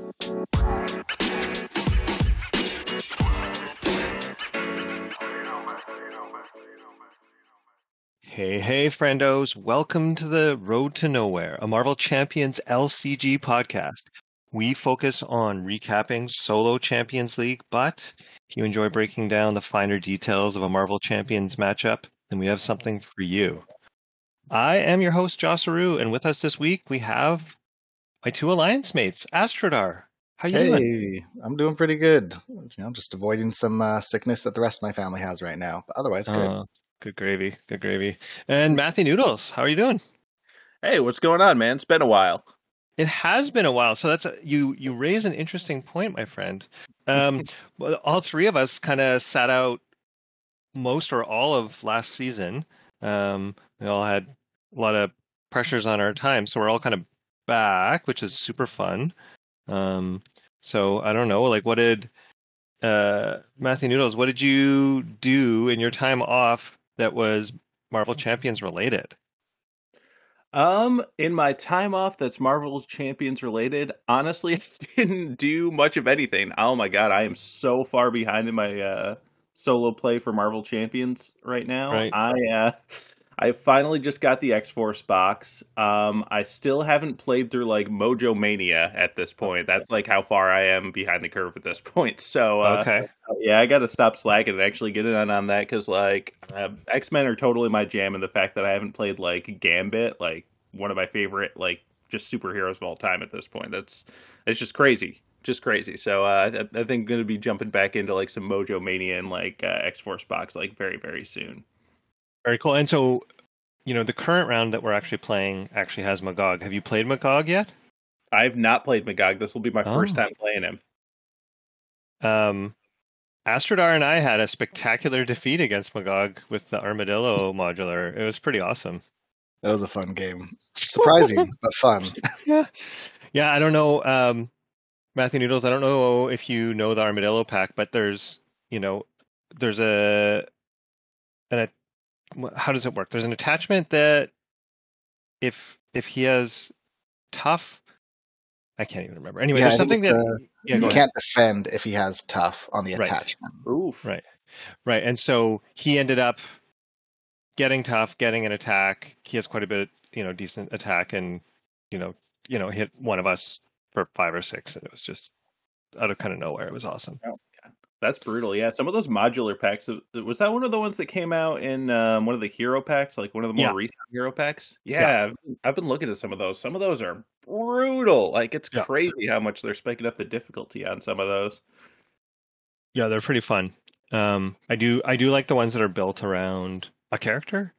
Hey, friendos. Welcome to the Road to Nowhere, a Marvel Champions LCG podcast. We focus on recapping solo Champions League, but if you enjoy breaking down the finer details of a Marvel Champions matchup, then we have something for you. I am your host, Joss Aru, and with us this week, we have my two alliance mates, Astrodar. How you doing? Hey, I'm doing pretty good. Just avoiding some sickness that the rest of my family has right now, but otherwise good. Good gravy, good gravy. And Matthew Noodles, how are you doing? Hey, what's going on, man? It's been a while. It has been a while, so you raise an interesting point, my friend. All three of us kind of sat out most or all of last season. We all had a lot of pressures on our time, so we're all kind of back, which is super fun. So I don't know, like, what did Matthew Noodles? What did you do in your time off that was Marvel Champions related? In my time off that's Marvel Champions related, honestly, I didn't do much of anything. Oh my god, I am so far behind in my solo play for Marvel Champions right now. Right. I finally just got the X-Force box. I still haven't played through like Mojo Mania at this point. That's like how far I am behind the curve at this point. So Okay. yeah, I got to stop slacking and actually get in on that because like X-Men are totally my jam, and the fact that I haven't played like Gambit, like one of my favorite like just superheroes of all time at this point. It's just crazy. Just crazy. So I think I'm going to be jumping back into like some Mojo Mania and like X-Force box like very, very soon. Very cool. And so, the current round that we're actually playing actually has Magog. Have you played Magog yet? I've not played Magog. This will be my first time playing him. Astrodar and I had a spectacular defeat against Magog with the Armadillo modular. It was pretty awesome. That was a fun game. Surprising, but fun. Yeah, I don't know, Matthew Noodles, I don't know if you know the Armadillo pack, but there's how does it work? There's an attachment that if he has tough, I can't even remember. Anyway, there's something that you can't defend if he has tough on the attachment. Oof. Right. And so he ended up getting tough, getting an attack. He has quite a bit, decent attack, and hit one of us for 5 or 6, and it was just out of kind of nowhere. It was awesome. Oh, yeah. That's brutal. Yeah, some of those modular packs. Was that one of the ones that came out in one of the hero packs, like one of the more recent hero packs? Yeah, I've been looking at some of those. Some of those are brutal. Like it's crazy how much they're spiking up the difficulty on some of those. Yeah, they're pretty fun. I do like the ones that are built around a character.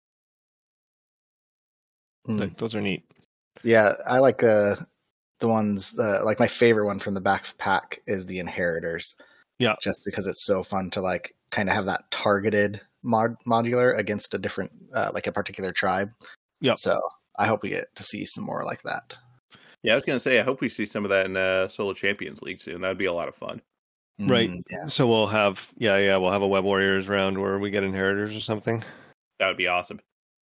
Those are neat. Yeah, I like the ones like my favorite one from the backpack is the Inheritors. Yeah, just because it's so fun to like kind of have that targeted modular against a different like a particular tribe. Yeah. So I hope we get to see some more like that. Yeah, I was gonna say I hope we see some of that in Solo Champions League soon. That'd be a lot of fun. Right. Yeah. So we'll have we'll have a Web Warriors round where we get Inheritors or something. That would be awesome.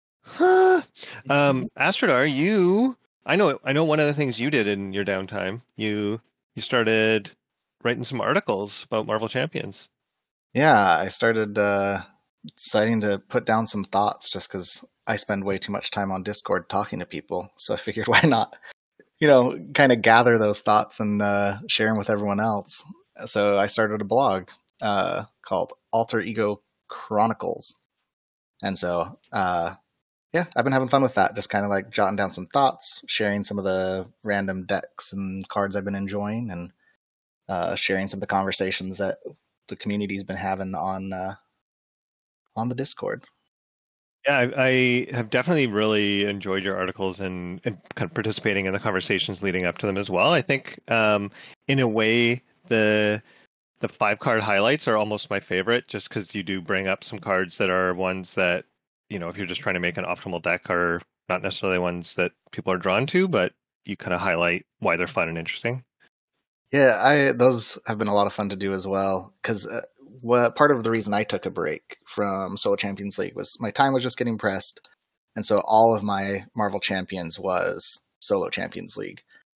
Astrodar, I know one of the things you did in your downtime. You started writing some articles about Marvel Champions. Yeah, I started deciding to put down some thoughts just because I spend way too much time on Discord talking to people. So I figured why not, kind of gather those thoughts and share them with everyone else. So I started a blog called Alter Ego Chronicles. And so, I've been having fun with that. Just kind of like jotting down some thoughts, sharing some of the random decks and cards I've been enjoying, and sharing some of the conversations that the community's been having on the Discord. Yeah, I have definitely really enjoyed your articles and kind of participating in the conversations leading up to them as well. I think, in a way, the 5-card highlights are almost my favorite, just because you do bring up some cards that are ones that, if you're just trying to make an optimal deck, are not necessarily ones that people are drawn to, but you kind of highlight why they're fun and interesting. Yeah, those have been a lot of fun to do as well, because part of the reason I took a break from Solo Champions League was my time was just getting pressed, and so all of my Marvel Champions was Solo Champions League.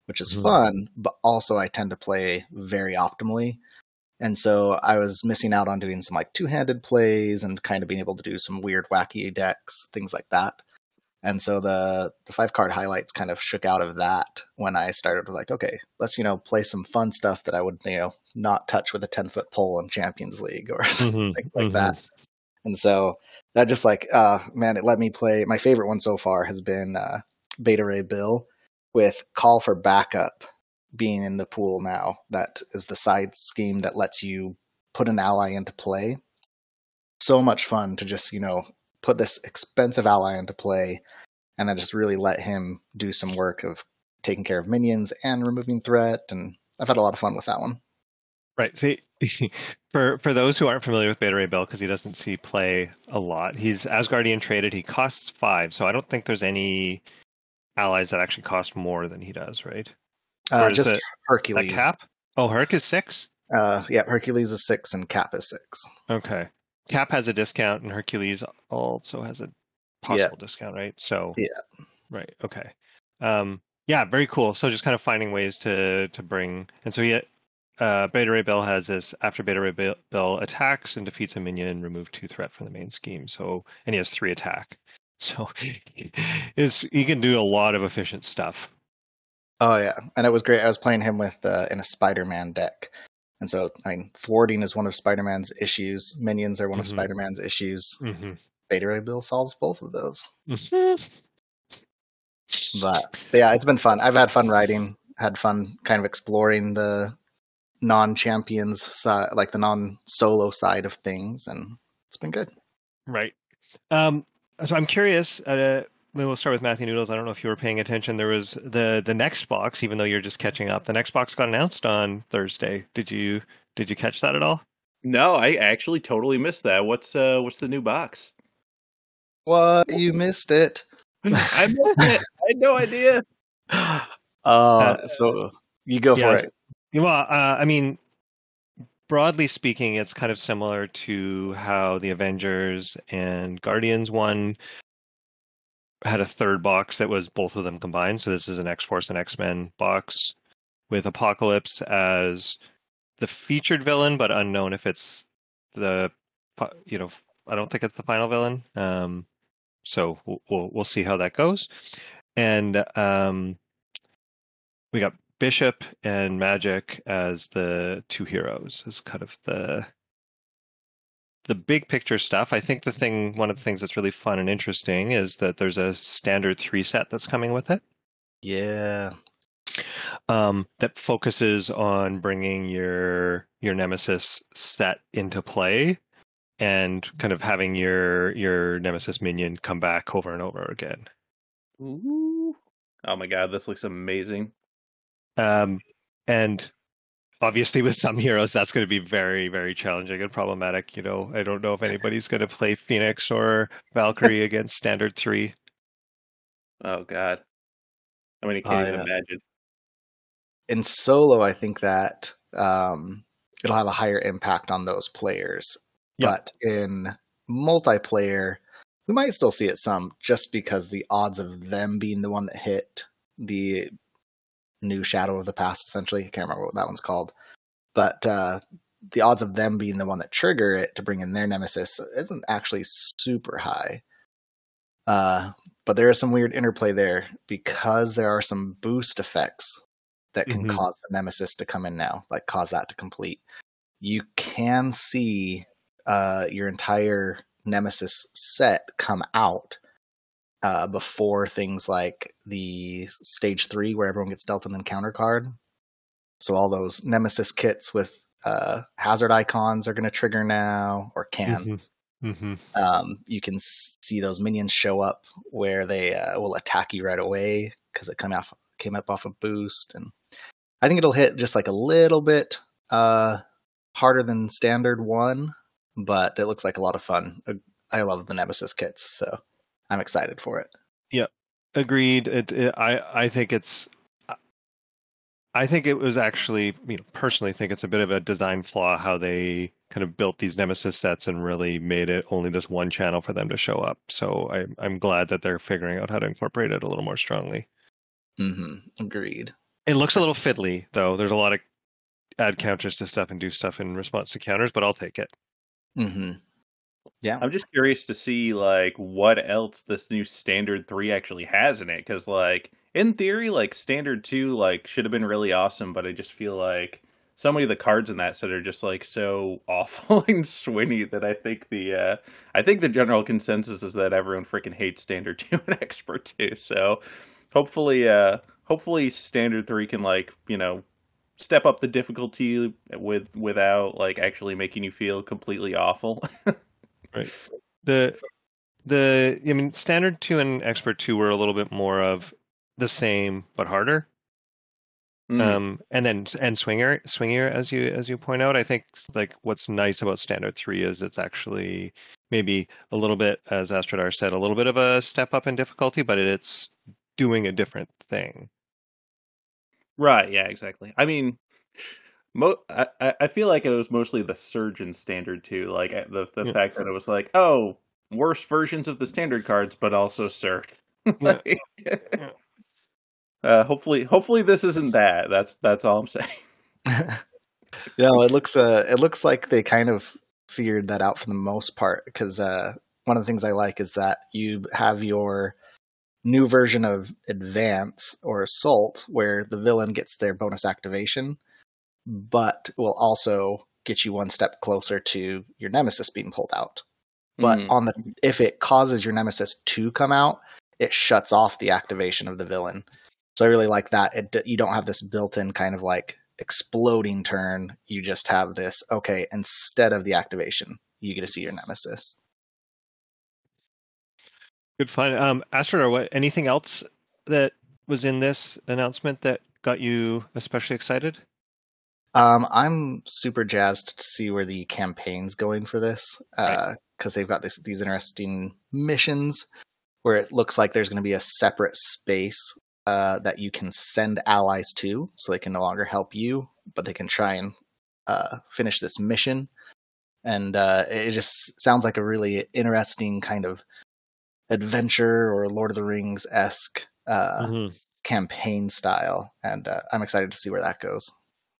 which is fun, but also I tend to play very optimally. And so I was missing out on doing some like two-handed plays and kind of being able to do some weird, wacky decks, things like that. And so the 5-card highlights kind of shook out of that when I started like, okay, let's, play some fun stuff that I would, not touch with a 10-foot pole in Champions League or things like that. And so that just like, man, it let me play. My favorite one so far has been Beta Ray Bill with Call for Backup being in the pool now. That is the side scheme that lets you put an ally into play. So much fun to just, put this expensive ally into play and then just really let him do some work of taking care of minions and removing threat. And I've had a lot of fun with that one. Right. See, for those who aren't familiar with Beta Ray Bill, because he doesn't see play a lot, he's Asgardian traded. He costs 5, so I don't think there's any allies that actually cost more than he does, right? Just Hercules. Cap? Oh, Herc is 6? Yeah, Hercules is 6 and Cap is 6. Okay. Cap has a discount and Hercules also has a possible discount, right? So yeah. Right. Okay. Yeah, very cool. So just kind of finding ways to bring, and so Beta Ray Bill has this: after Beta Ray Bill attacks and defeats a minion, remove 2 threat from the main scheme. So, and he has 3 attack. So he can do a lot of efficient stuff. Oh yeah, and it was great. I was playing him with in a Spider-Man deck, and so thwarting is one of Spider-Man's issues. Minions are one of Spider-Man's issues. Beta Ray Bill solves both of those. But yeah, it's been fun. I've had fun writing. Had fun kind of exploring the non-champions side, like the non-solo side of things, and it's been good. Right. So I'm curious. We'll start with Matthew Noodles. I don't know if you were paying attention. There was the next box, even though you're just catching up. The next box got announced on Thursday. Did you catch that at all? No, I actually totally missed that. What's the new box? What? You missed it. I missed it. I had no idea. So you go for it. Well, I mean, broadly speaking, it's kind of similar to how the Avengers and Guardians one had a third box that was both of them combined. So this is an X-Force and X-Men box with Apocalypse as the featured villain, but unknown if it's I don't think it's the final villain. So we'll see how that goes. And we got Bishop and Magic as the 2 heroes, as kind of the big picture stuff. I think one of the things that's really fun and interesting is that there's a standard 3 set that's coming with it. Yeah. That focuses on bringing your Nemesis set into play and kind of having your Nemesis minion come back over and over again. Ooh. Oh my god, this looks amazing. And obviously with some heroes, that's going to be very, very challenging and problematic. I don't know if anybody's going to play Phoenix or Valkyrie against standard 3. Oh god. I mean, you can't even imagine. In solo, I think that it'll have a higher impact on those players. Yep. But in multiplayer, we might still see it some, just because the odds of them being the one that hit the new Shadow of the Past, essentially, I can't remember what that one's called, but the odds of them being the one that trigger it to bring in their Nemesis isn't actually super high. But there is some weird interplay there, because there are some boost effects that can cause the Nemesis to come in now, like cause that to complete. You can see your entire Nemesis set come out before things like the stage 3, where everyone gets dealt an encounter card. So all those Nemesis kits with hazard icons are going to trigger now, or can. You can see those minions show up where they will attack you right away because it came up off a boost. And I think it'll hit just like a little bit harder than standard 1, but it looks like a lot of fun. I love the Nemesis kits, so I'm excited for it. Yeah, agreed. I think it's. I think it was actually, personally think it's a bit of a design flaw how they kind of built these Nemesis sets and really made it only this one channel for them to show up. So I'm glad that they're figuring out how to incorporate it a little more strongly. Agreed. It looks a little fiddly though. There's a lot of add counters to stuff and do stuff in response to counters, but I'll take it. Mm-hmm. Yeah. I'm just curious to see like what else this new standard 3 actually has in it, because like in theory, like standard 2 like should have been really awesome, but I just feel like so many of the cards in that set are just like so awful and swinny that I think the general consensus is that everyone freaking hates standard 2 and expert 2. So hopefully standard 3 can, like, step up the difficulty without like actually making you feel completely awful. Right. I mean, standard 2 and expert 2 were a little bit more of the same but harder. And swingier, as you point out. I think like what's nice about standard 3 is it's actually maybe a little bit, as Astrodar said, a little bit of a step up in difficulty, but it's doing a different thing. Right, yeah, exactly. I mean, I feel like it was mostly the surge in standard 2, like the fact that it was like, oh, worse versions of the standard cards, but also surge. Like, hopefully this isn't that. That's all I'm saying. It looks like they kind of figured that out for the most part, because one of the things I like is that you have your new version of Advance or Assault, where the villain gets their bonus activation, but will also get you one step closer to your Nemesis being pulled out. But if it causes your Nemesis to come out, it shuts off the activation of the villain. So I really like that. You don't have this built-in kind of like exploding turn. You just have this, okay, instead of the activation, you get to see your Nemesis. Good fun. Astrodar, anything else that was in this announcement that got you especially excited? I'm super jazzed to see where the campaign's going for this, because they've got these interesting missions where it looks like there's going to be a separate space that you can send allies to, so they can no longer help you, but they can try and finish this mission. And it just sounds like a really interesting kind of adventure or Lord of the Rings-esque campaign style, and I'm excited to see where that goes.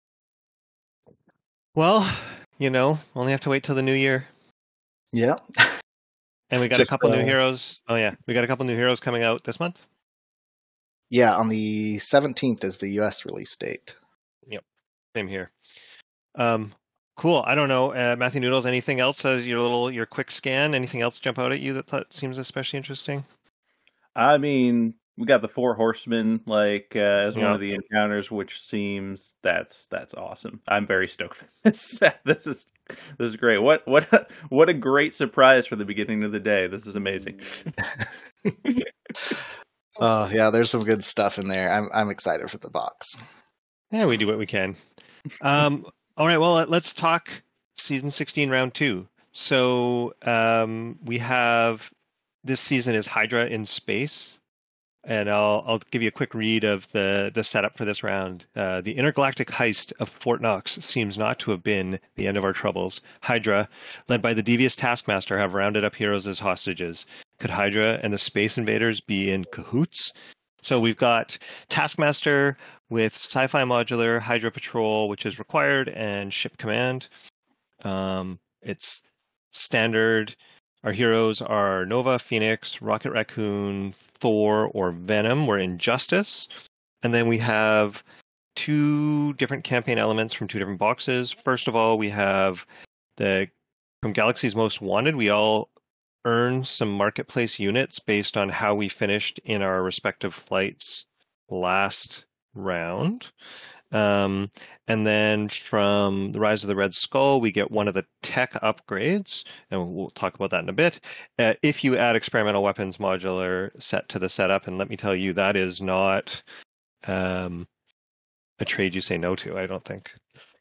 Well, only have to wait till the new year. Yeah. And we got a couple new heroes. Oh yeah, we got a couple new heroes coming out this month. Yeah, on the 17th is the US release date. Yep, same here. Cool. I don't know, Matthew Noodles. Anything else as your quick scan? Anything else jump out at you that seems especially interesting? I mean, we got the 4 horsemen as one of the encounters, which seems that's awesome. I'm very stoked for this. This is great. What a great surprise for the beginning of the day. This is amazing. Oh yeah, there's some good stuff in there. I'm excited for the box. Yeah, we do what we can. All right, well, let's talk season 16, round 2. So we have this season is Hydra in space, and I'll give you a quick read of the setup for this round. The intergalactic heist of Fort Knox seems not to have been the end of our troubles. Hydra, led by the devious Taskmaster, have rounded up heroes as hostages. Could Hydra and the Space Invaders be in cahoots? So we've got Taskmaster with Sci-Fi Modular, Hydra Patrol, which is required, and Ship Command. It's standard. Our heroes are Nova, Phoenix, Rocket Raccoon, Thor, or Venom. We're in Justice. And then we have 2 different campaign elements from 2 different boxes. First of all, we have from Galaxy's Most Wanted, we all earn some marketplace units based on how we finished in our respective flights last round. And then from the Rise of the Red Skull, we get one of the tech upgrades, and we'll talk about that in a bit. If you add Experimental Weapons Modular set to the setup, and let me tell you, that is not a trade you say no to, I don't think.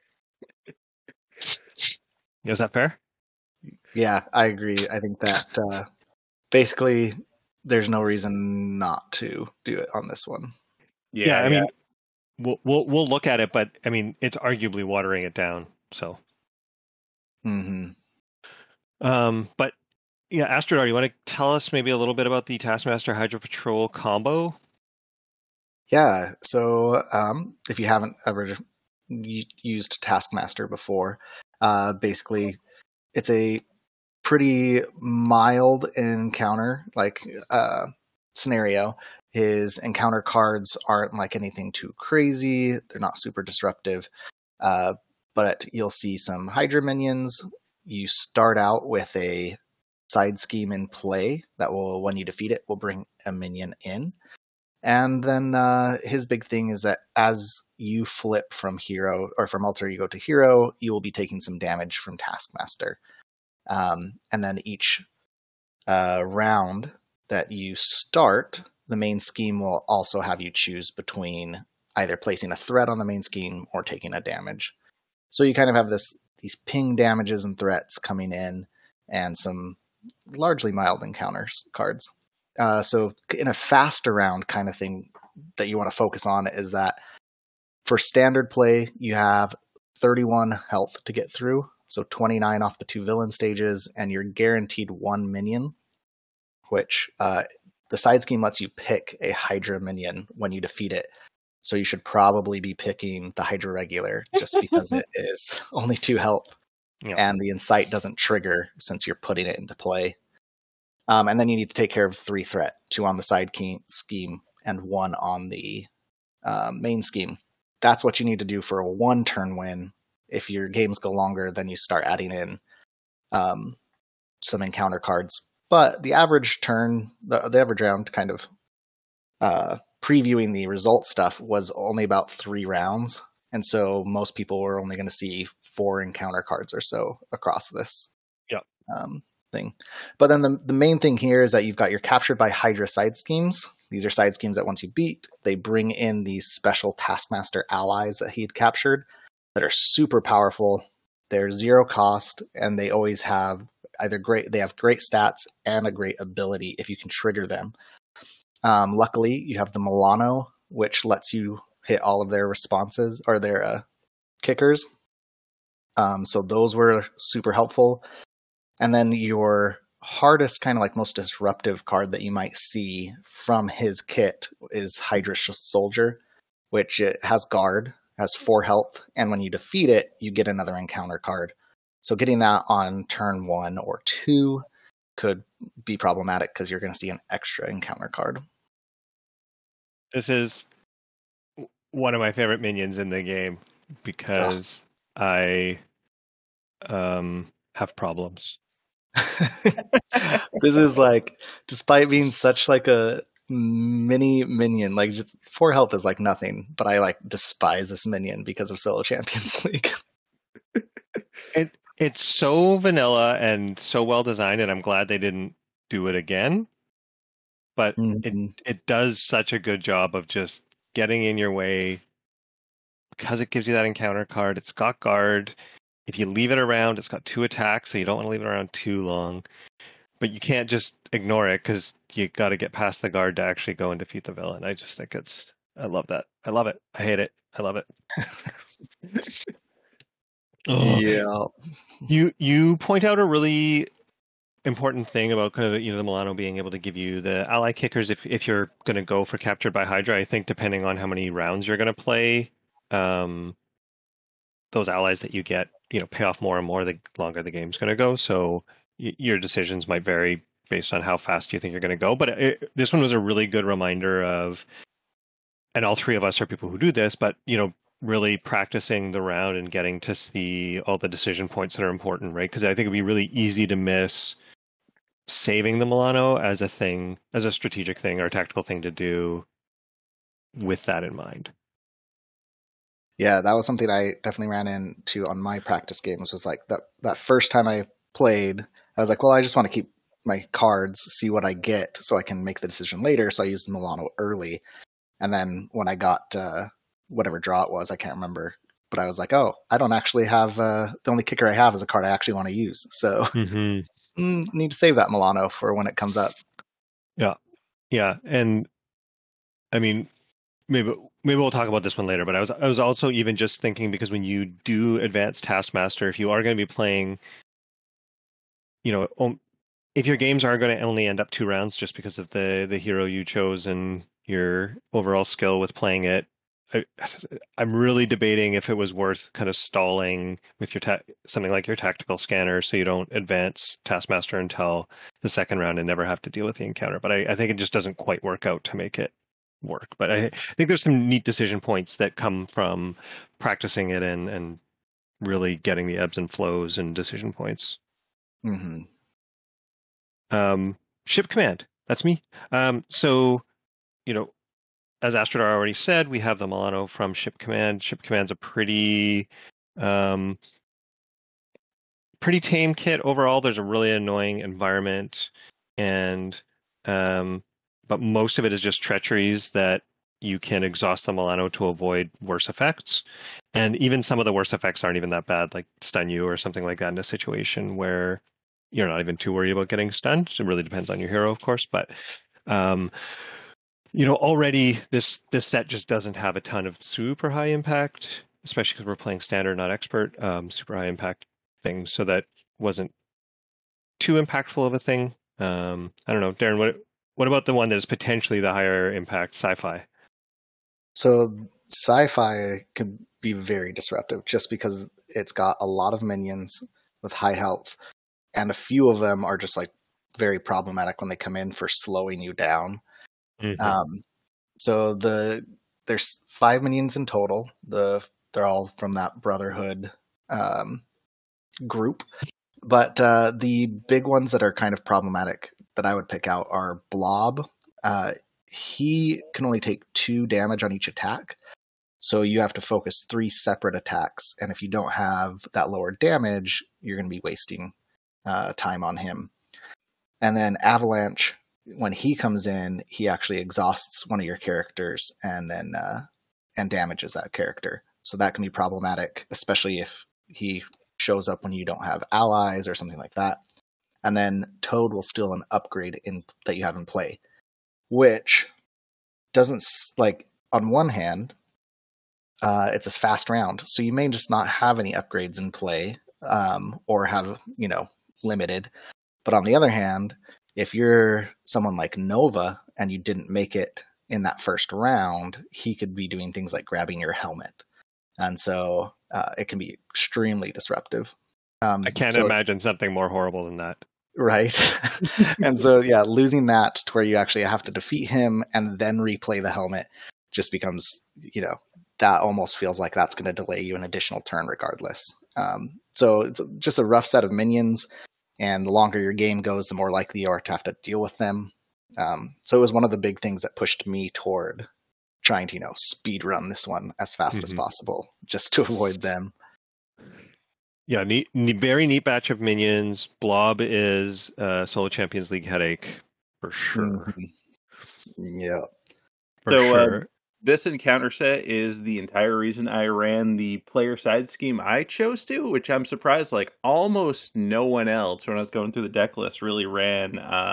Is that fair? Yeah, I agree. I think that basically there's no reason not to do it on this one. Yeah, I mean, we'll look at it, but I mean, it's arguably watering it down. So, but yeah, Astrodar, you want to tell us maybe a little bit about the Taskmaster Hydra Patrol combo? Yeah, so if you haven't ever used Taskmaster before, basically it's a pretty mild encounter scenario. His encounter cards aren't like anything too crazy. They're not super disruptive. But you'll see some Hydra minions. You start out with a side scheme in play that will, when you defeat it, will bring a minion in. And then his big thing is that as you flip from hero or from alter ego to hero, you will be taking some damage from Taskmaster. And then each round that you start, the main scheme will also have you choose between either placing a threat on the main scheme or taking a damage. So you kind of have these ping damages and threats coming in, and some largely mild encounters cards. So in a faster round kind of thing that you want to focus on is that for standard play, you have 31 health to get through. So 29 off the 2 villain stages, and you're guaranteed 1 minion, which the side scheme lets you pick a Hydra minion when you defeat it. So you should probably be picking the Hydra regular just because it is only 2 health. Yeah. And the Incite doesn't trigger since you're putting it into play. And then you need to take care of 3 threat, 2 on the side scheme and 1 on the main scheme. That's what you need to do for a 1-turn win. If your games go longer, then you start adding in some encounter cards. But the average turn, the average round kind of previewing the result stuff was only about 3 rounds. And so most people were only going to see 4 encounter cards or so across this thing. But then the main thing here is that you've got your captured by Hydra side schemes. These are side schemes that once you beat, they bring in these special Taskmaster allies that he had captured that are super powerful. They're 0 cost, and they always have they have great stats and a great ability if you can trigger them. Luckily, you have the Milano, which lets you hit all of their responses or their kickers. So those were super helpful. And then your hardest, kind of like most disruptive card that you might see from his kit is Hydra Soldier, which it has guard, has 4 health, and when you defeat it, you get another encounter card. So getting that on turn 1 or 2 could be problematic because you're going to see an extra encounter card. This is one of my favorite minions in the game because I have problems. This is like, despite being such like a mini minion, like just 4 health is like nothing, but I like despise this minion because of Solo Champions League. It's so vanilla and so well designed, and I'm glad they didn't do it again. But it does such a good job of just getting in your way because it gives you that encounter card. It's got guard. If you leave it around, it's got 2 attacks, so you don't want to leave it around too long. But you can't just ignore it because you got to get past the guard to actually go and defeat the villain. I just think I love that. I love it. I hate it. I love it. Yeah. You point out a really important thing about kind of the Milano being able to give you the ally kickers if you're going to go for captured by Hydra. I think depending on how many rounds you're going to play, those allies that you get, pay off more and more the longer the game's going to go. So your decisions might vary based on how fast you think you're going to go. But this one was a really good reminder of, and all 3 of us are people who do this, but really practicing the round and getting to see all the decision points that are important, right? Because I think it'd be really easy to miss saving the Milano as a strategic thing or a tactical thing to do with that in mind. Yeah, that was something I definitely ran into on my practice games, was like that first time I played, I was like, well, I just want to keep my cards, see what I get so I can make the decision later. So I used Milano early. And then when I got whatever draw it was, I can't remember, but I was like, oh, I don't actually have the only kicker I have is a card I actually want to use. So need to save that Milano for when it comes up. Yeah. And I mean, maybe we'll talk about this one later, but I was also even just thinking, because when you do advanced Taskmaster, if you are going to be playing, if your games are going to only end up 2 rounds just because of the hero you chose and your overall skill with playing it. I, I'm really debating if it was worth kind of stalling with your something like your tactical scanner so you don't advance Taskmaster until the second round and never have to deal with the encounter. But I think it just doesn't quite work out to make it work. But I think there's some neat decision points that come from practicing it and really getting the ebbs and flows and decision points. Mm-hmm. Ship command. That's me. So, as Astrodar already said, we have the Milano from Ship Command. Ship Command's a pretty tame kit overall. There's a really annoying environment, and but most of it is just treacheries that you can exhaust the Milano to avoid worse effects. And even some of the worst effects aren't even that bad, like stun you or something like that in a situation where you're not even too worried about getting stunned. It really depends on your hero, of course, but already this set just doesn't have a ton of super high impact, especially because we're playing standard, not expert, super high impact things. So that wasn't too impactful of a thing. I don't know, Darren, what about the one that is potentially the higher impact, sci-fi? So sci-fi can be very disruptive just because it's got a lot of minions with high health, and a few of them are just like very problematic when they come in for slowing you down. Mm-hmm. So there's 5 minions in total. They're all from that Brotherhood group. But the big ones that are kind of problematic that I would pick out are Blob. He can only take 2 damage on each attack. So you have to focus 3 separate attacks. And if you don't have that lower damage, you're going to be wasting time on him. And then Avalanche, when he comes in, he actually exhausts one of your characters and then and damages that character. So that can be problematic, especially if he shows up when you don't have allies or something like that. And then Toad will steal an upgrade that you have in play, which doesn't, like, on one hand, it's a fast round, so you may just not have any upgrades in play, or have, limited. But on the other hand, if you're someone like Nova and you didn't make it in that first round, he could be doing things like grabbing your helmet. And so it can be extremely disruptive. I can't imagine something more horrible than that. Right. And so, yeah, losing that to where you actually have to defeat him and then replay the helmet just becomes, that almost feels like that's going to delay you an additional turn regardless. So it's just a rough set of minions. And the longer your game goes, the more likely you are to have to deal with them. So it was one of the big things that pushed me toward trying to, speed run this one as fast as possible, just to avoid them. Yeah, very neat batch of minions. Blob is Solo Champions League headache for sure. Mm-hmm. Yeah, for sure. This encounter set is the entire reason I ran the player side scheme I chose to, which I'm surprised like almost no one else when I was going through the deck list really ran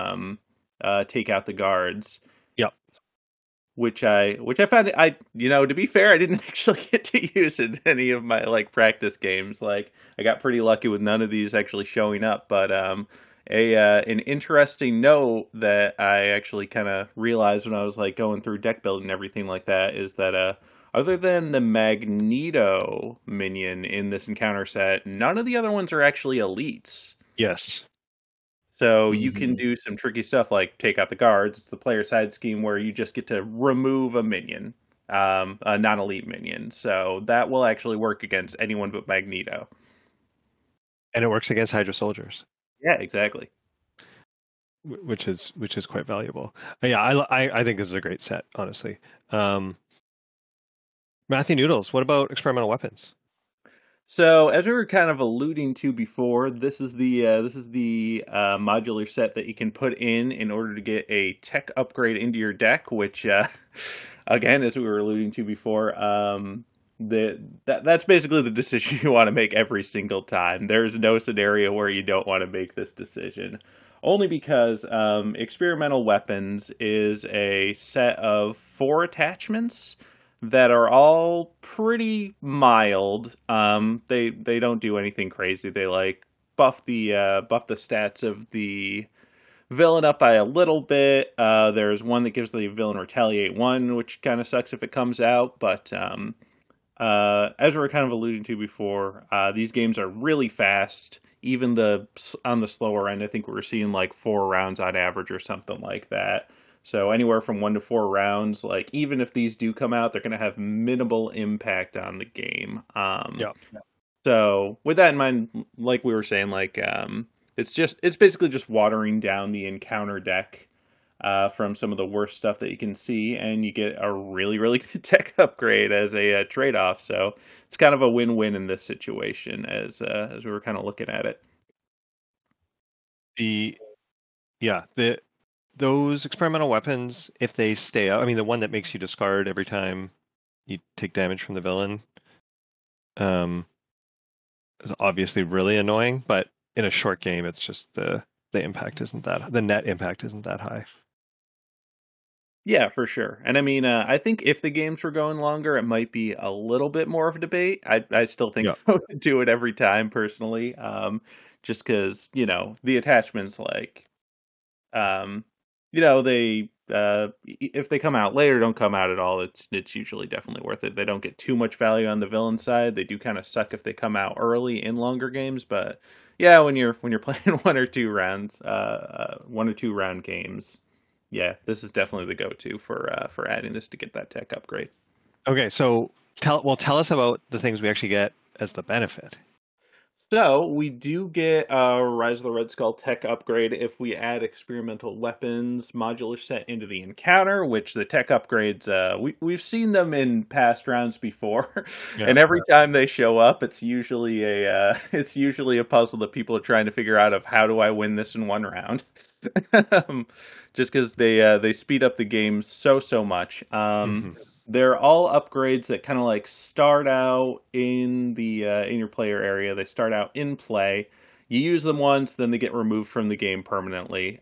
Take Out the Guards. Yep. Which I found to be fair, I didn't actually get to use in any of my like practice games. Like I got pretty lucky with none of these actually showing up, but an interesting note that I actually kind of realized when I was like going through deck building and everything like that is that other than the Magneto minion in this encounter set, none of the other ones are actually elites. Yes. So you can do some tricky stuff like Take Out the Guards. It's the player side scheme where you just get to remove a minion, a non-elite minion. So that will actually work against anyone but Magneto. And it works against Hydra soldiers. Yeah, exactly. Which is quite valuable. Yeah, I think this is a great set, honestly. Matthew Noodles, what about experimental weapons? So, as we were kind of alluding to before, this is the modular set that you can put in order to get a tech upgrade into your deck. Which, again, as we were alluding to before, that's basically the decision you want to make every single time. There's no scenario where you don't want to make this decision. Only because experimental weapons is a set of 4 attachments that are all pretty mild. They don't do anything crazy. They like buff the stats of the villain up by a little bit. There's one that gives the villain retaliate 1, which kind of sucks if it comes out. But as we were kind of alluding to before, these games are really fast. Even on the slower end, I think we were seeing like 4 rounds on average or something like that. So anywhere from 1 to 4 rounds, like even if these do come out, they're going to have minimal impact on the game. Yeah. So with that in mind, like we were saying, like it's basically just watering down the encounter deck from some of the worst stuff that you can see, and you get a really, really good tech upgrade as a trade-off. So it's kind of a win-win in this situation as we were kind of looking at it. Those experimental weapons, if they stay out, I mean, the one that makes you discard every time you take damage from the villain, is obviously really annoying. But in a short game, it's just the impact the net impact isn't that high. Yeah, for sure. And I mean, I think if the games were going longer, it might be a little bit more of a debate. I still think I would do it every time personally, just because the attachments, like, they if they come out later, don't come out at all. It's usually definitely worth it. They don't get too much value on the villain side. They do kind of suck if they come out early in longer games, but yeah, when you're playing 1 or 2 rounds, 1 or 2 round games. Yeah, this is definitely the go-to for adding this to get that tech upgrade. Okay, so tell us about the things we actually get as the benefit. So we do get a Rise of the Red Skull tech upgrade if we add experimental weapons modular set into the encounter, which the tech upgrades, we've seen them in past rounds before, and every time they show up, it's usually a puzzle that people are trying to figure out of how do I win this in 1 round. Just because they speed up the game so much. They're all upgrades that kind of like start out in the in your player area. They start out in play. You use them once, then they get removed from the game permanently.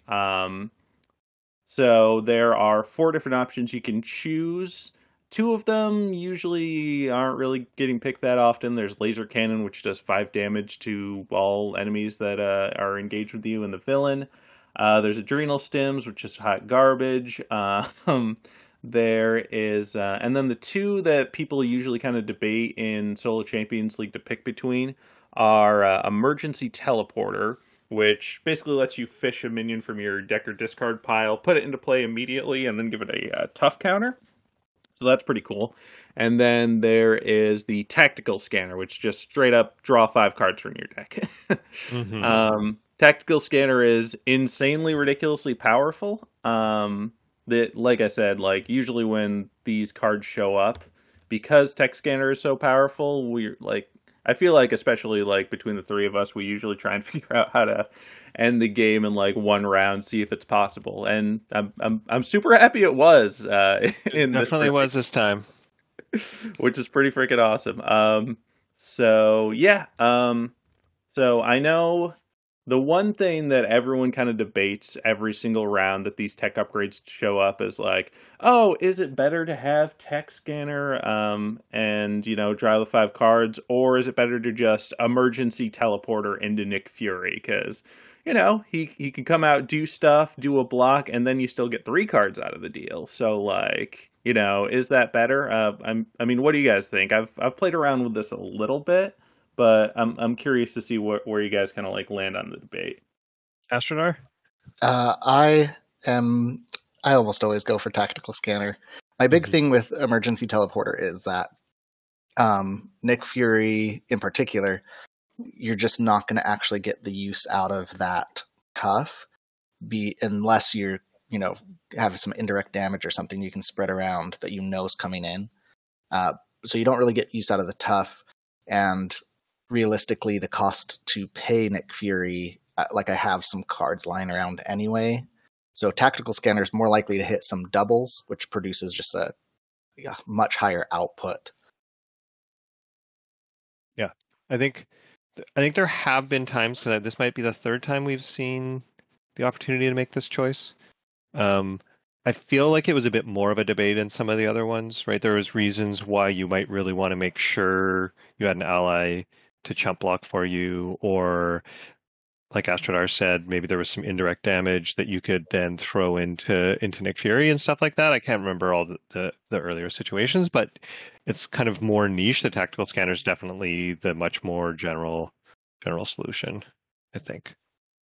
So there are 4 different options you can choose. 2 of them usually aren't really getting picked that often. There's Laser Cannon, which does 5 damage to all enemies that are engaged with you and the villain. There's Adrenal Stims, which is hot garbage. There is, and then the 2 that people usually kind of debate in Solo Champions League to pick between are Emergency Teleporter, which basically lets you fish a minion from your deck or discard pile, put it into play immediately, and then give it a tough counter. So that's pretty cool. And then there is the Tactical Scanner, which just straight up draw 5 cards from your deck. Tactical Scanner is insanely, ridiculously powerful. That, like I said, like usually when these cards show up, because Tech Scanner is so powerful, I feel like especially like between the 3 of us, we usually try and figure out how to end the game in like 1 round, see if it's possible. And I'm super happy it was. It definitely was this time, which is pretty freaking awesome. So yeah. So I know. The one thing that everyone kind of debates every single round that these tech upgrades show up is like, oh, is it better to have Tech Scanner and, draw the 5 cards, or is it better to just Emergency Teleporter into Nick Fury? Because, he can come out, do stuff, do a block, and then you still get 3 cards out of the deal. So, like, is that better? I mean, what do you guys think? I've played around with this a little bit. But I'm curious to see where you guys kind of like land on the debate. Astrodar? I almost always go for Tactical Scanner. My big thing with Emergency Teleporter is that Nick Fury in particular, you're just not going to actually get the use out of that tough unless you're have some indirect damage or something you can spread around that is coming in. So you don't really get use out of the tough, and realistically, the cost to pay Nick Fury, I have some cards lying around anyway. So Tactical Scanner is more likely to hit some doubles, which produces just a much higher output. Yeah, I think there have been times, because this might be the 3rd time we've seen the opportunity to make this choice. I feel like it was a bit more of a debate in some of the other ones, right? There was reasons why you might really want to make sure you had an ally to chump block for you, or like Astrodar said, maybe there was some indirect damage that you could then throw into Nick Fury and stuff like that. I can't remember all the earlier situations, but it's kind of more niche. The tactical scanner is definitely the much more general solution, I think.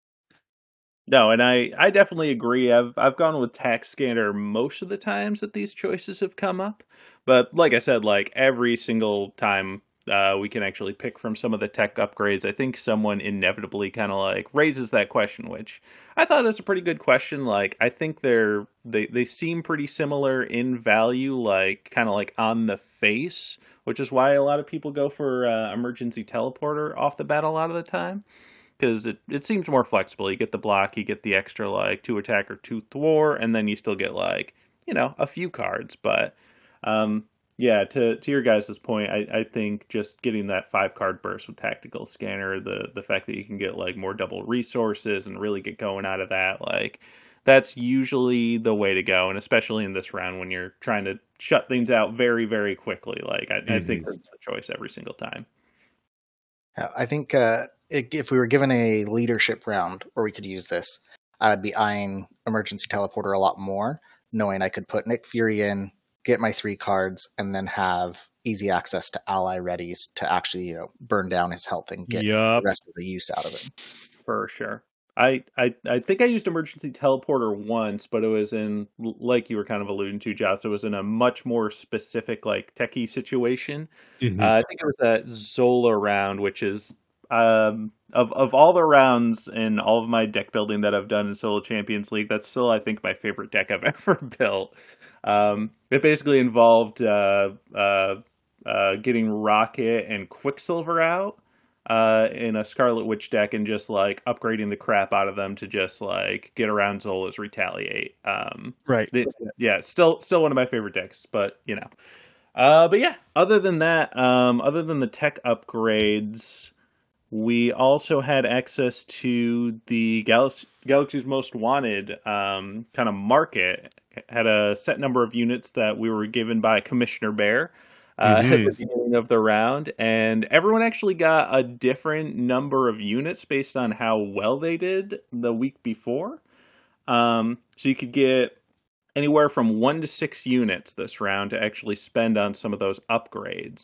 No, and I definitely agree. I've gone with Tac Scanner most of the times that these choices have come up, but like I said, like every single time we can actually pick from some of the tech upgrades, I think someone inevitably kind of like raises that question, which I thought is a pretty good question. Like I think they seem pretty similar in value, like kind of like on the face, which is why a lot of people go for emergency teleporter off the bat a lot of the time because it seems more flexible. You get the block, you get the extra like 2 attack or 2 thwart, and then you still get like a few cards. But yeah, to your guys' point, I think just getting that 5-card burst with tactical scanner, the fact that you can get like more double resources and really get going out of that, like that's usually the way to go, and especially in this round when you're trying to shut things out very, very quickly. Like I think that's the choice every single time. I think if we were given a leadership round where we could use this, I would be eyeing emergency teleporter a lot more, knowing I could put Nick Fury in, get my 3 cards, and then have easy access to ally readies to actually burn down his health and get the rest of the use out of it. For sure. I think I used emergency teleporter once, but it was in, like you were kind of alluding to, Joss, it was in a much more specific like techie situation. I think it was that Zola round, which is of all the rounds in all of my deck building that I've done in Solo Champions League, that's still I think my favorite deck I've ever built. It basically involved getting Rocket and Quicksilver out in a Scarlet Witch deck and just like upgrading the crap out of them to just like get around Zola's Retaliate. Right. Yeah, still one of my favorite decks, but but yeah, other than that, other than the tech upgrades, we also had access to the Galaxy's Most Wanted kind of market. Had a set number of units that we were given by Commissioner Bear at the beginning of the round, and everyone actually got a different number of units based on how well they did the week before. So you could get anywhere from 1 to 6 units this round to actually spend on some of those upgrades.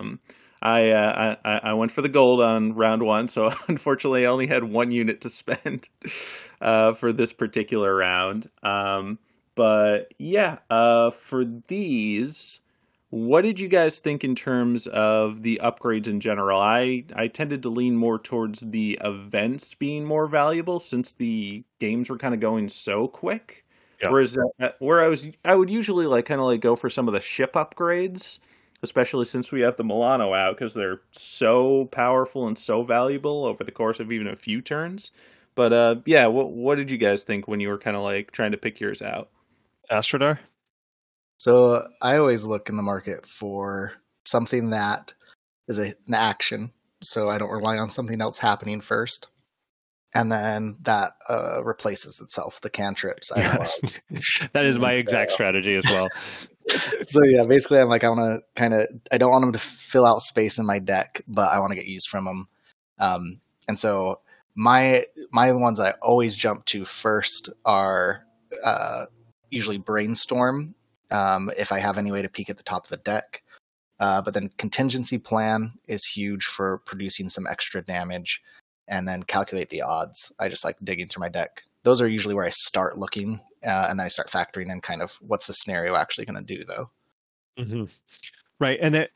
I went for the gold on round 1, so unfortunately I only had 1 unit to spend for this particular round. But yeah, for these, what did you guys think in terms of the upgrades in general? I tended to lean more towards the events being more valuable since the games were kind of going so quick. Yeah. Whereas I would usually like kind of like go for some of the ship upgrades, especially since we have the Milano out because they're so powerful and so valuable over the course of even a few turns. But yeah, what did you guys think when you were kind of like trying to pick yours out? Astrodar? So I always look in the market for something that is an action, so I don't rely on something else happening first. And then that replaces itself, the cantrips. That is my exact strategy as well. So yeah, basically I'm like, I want to I don't want them to fill out space in my deck, but I want to get use from them. And so my ones I always jump to first are usually Brainstorm, if I have any way to peek at the top of the deck. But then Contingency Plan is huge for producing some extra damage. And then Calculate the Odds. I just like digging through my deck. Those are usually where I start looking, and then I start factoring in kind of what's the scenario actually going to do, though. Mm-hmm. Right, and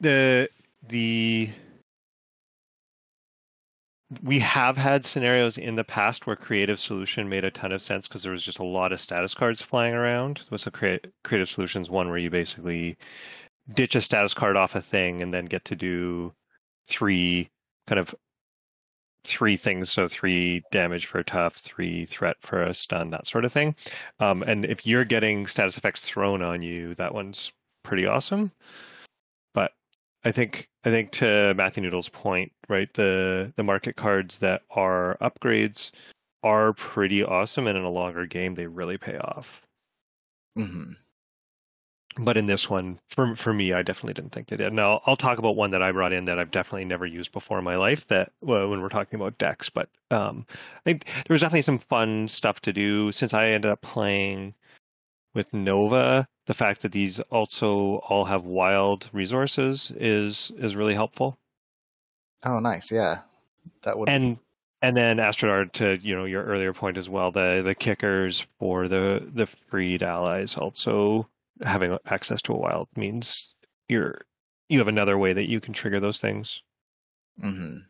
we have had scenarios in the past where Creative Solution made a ton of sense because there was just a lot of status cards flying around. There was a Creative Solutions one where you basically ditch a status card off a thing and then get to do 3 things, so 3 damage for a tough, 3 threat for a stun, that sort of thing. And if you're getting status effects thrown on you, that one's pretty awesome. But I think to Matthew Noodle's point, right, the market cards that are upgrades are pretty awesome, and in a longer game, they really pay off. Mm-hmm. But in this one, for me, I definitely didn't think they did. Now I'll talk about one that I brought in that I've definitely never used before in my life. That when we're talking about decks, but I think there was definitely some fun stuff to do since I ended up playing with Nova. The fact that these also all have wild resources is really helpful. Oh, nice. Yeah, that would. And then Astrodart, to your earlier point as well, the kickers for the freed allies also having access to a wild means you have another way that you can trigger those things. Mm-hmm.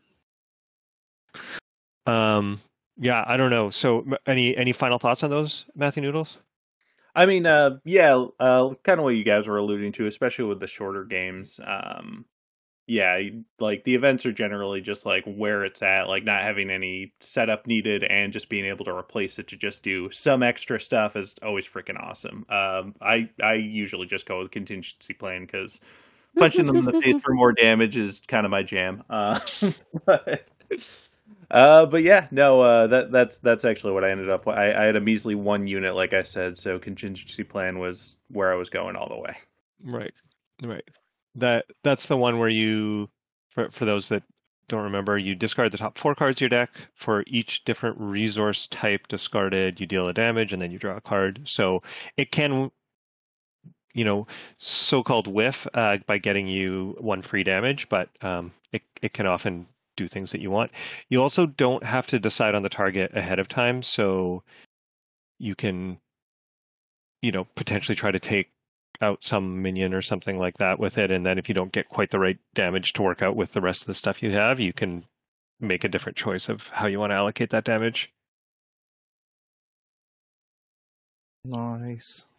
Yeah, I don't know. So any final thoughts on those, Matthew Noodles? I mean, yeah, kind of what you guys were alluding to, especially with the shorter games. Yeah, like the events are generally just like where it's at, like not having any setup needed and just being able to replace it to just do some extra stuff is always freaking awesome. I usually just go with contingency plan because punching them in the face for more damage is kind of my jam. But, but yeah, no, that's actually what I ended up. I had a measly 1 unit, like I said, so contingency plan was where I was going all the way. Right. That's the one where you, for those that don't remember, you discard the top 4 cards of your deck. For each different resource type discarded, you deal a damage, and then you draw a card. So it can, so-called whiff by getting you 1 free damage, but it can often do things that you want. You also don't have to decide on the target ahead of time, so you can, potentially try to take out some minion or something like that with it, and then if you don't get quite the right damage to work out with the rest of the stuff you have, you can make a different choice of how you want to allocate that damage. Nice.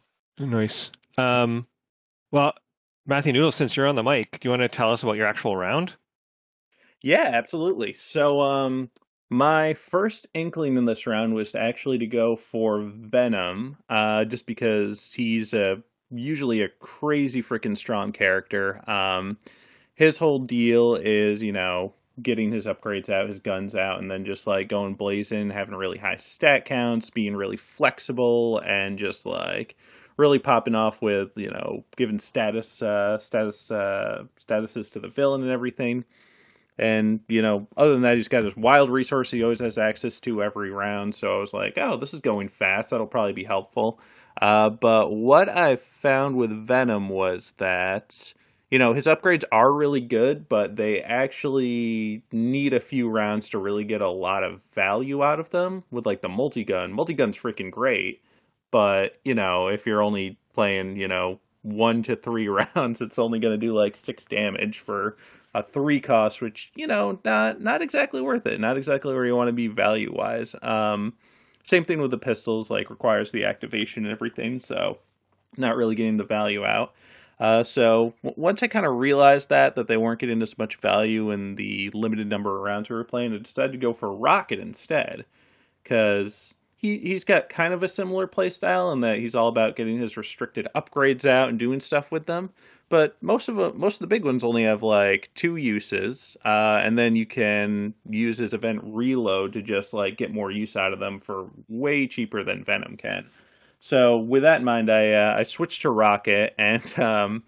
Well, Matthew Noodle, since you're on the mic, do you want to tell us about your actual round? Yeah, absolutely. So, my first inkling in this round was actually to go for Venom, just because he's usually a crazy freaking strong character. His whole deal is, getting his upgrades out, his guns out, and then just like going blazing, having really high stat counts, being really flexible, and just like really popping off with, giving statuses to the villain and everything. And, other than that, he's got his wild resource he always has access to every round. So I was like, oh, this is going fast. That'll probably be helpful. But what I found with Venom was that, his upgrades are really good, but they actually need a few rounds to really get a lot of value out of them with like the multi-gun. Multi-gun's freaking great. But, if you're only playing, 1 to 3 rounds, it's only going to do like 6 damage for a 3 cost, which, not exactly worth it. Not exactly where you want to be value wise. Same thing with the pistols, like requires the activation and everything, so not really getting the value out. So once I kind of realized that they weren't getting as much value in the limited number of rounds we were playing, I decided to go for Rocket instead, because he's got kind of a similar playstyle in that he's all about getting his restricted upgrades out and doing stuff with them. But most of the big ones only have like 2 uses, and then you can use his event reload to just like get more use out of them for way cheaper than Venom can. So with that in mind, I switched to Rocket, and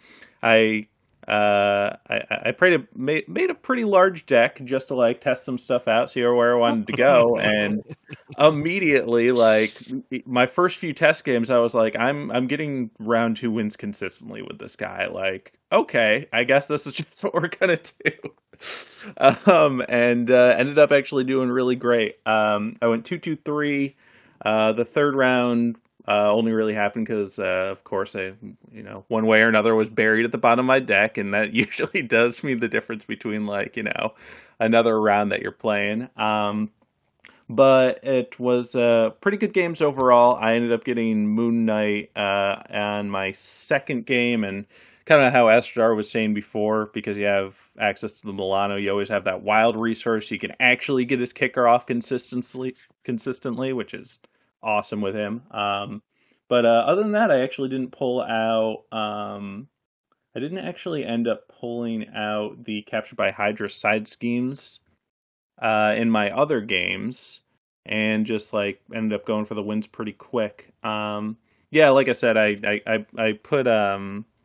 made a pretty large deck just to like test some stuff out, see where I wanted to go, and immediately, like my first few test games, I was like, I'm getting round 2 wins consistently with this guy. Like, okay, I guess this is just what we're gonna do. And ended up actually doing really great. I went 2-2-3. The third round only really happened because, of course, I, one way or another was buried at the bottom of my deck, and that usually does mean the difference between, like, another round that you're playing. But it was pretty good games overall. I ended up getting Moon Knight on my second game, and kind of how Astrodar was saying before, because you have access to the Milano, you always have that wild resource. You can actually get his kicker off consistently, which is awesome with him. But other than that, I actually didn't pull out. I didn't actually end up pulling out the Captured by Hydra side schemes in my other games, and just like ended up going for the wins pretty quick. Yeah, like I said, I put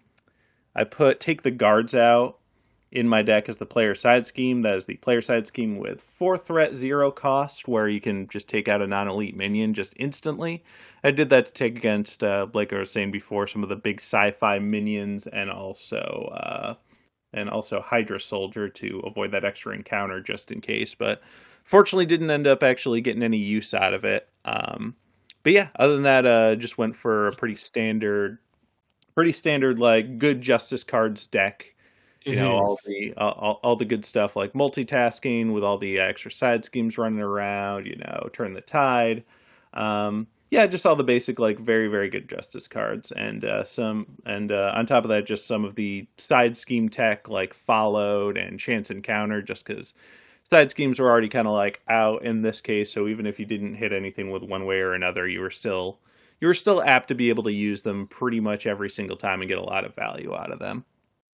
I take the guards out in my deck as the player side scheme. That is the player side scheme with 4 threat, 0 cost, where you can just take out a non-elite minion just instantly. I did that to take against, like I was saying before, some of the big sci-fi minions, and also Hydra Soldier to avoid that extra encounter just in case. But fortunately, didn't end up actually getting any use out of it. But yeah, other than that, just went for a pretty standard like good Justice cards deck. You know, all the good stuff like multitasking with all the extra side schemes running around. You know, turn the tide. Yeah, just all the basic like very very good Justice cards, and on top of that, just some of the side scheme tech like Followed and Chance Encounter, just because side schemes were already kind of like out in this case. So even if you didn't hit anything with one way or another, you were still apt to be able to use them pretty much every single time and get a lot of value out of them.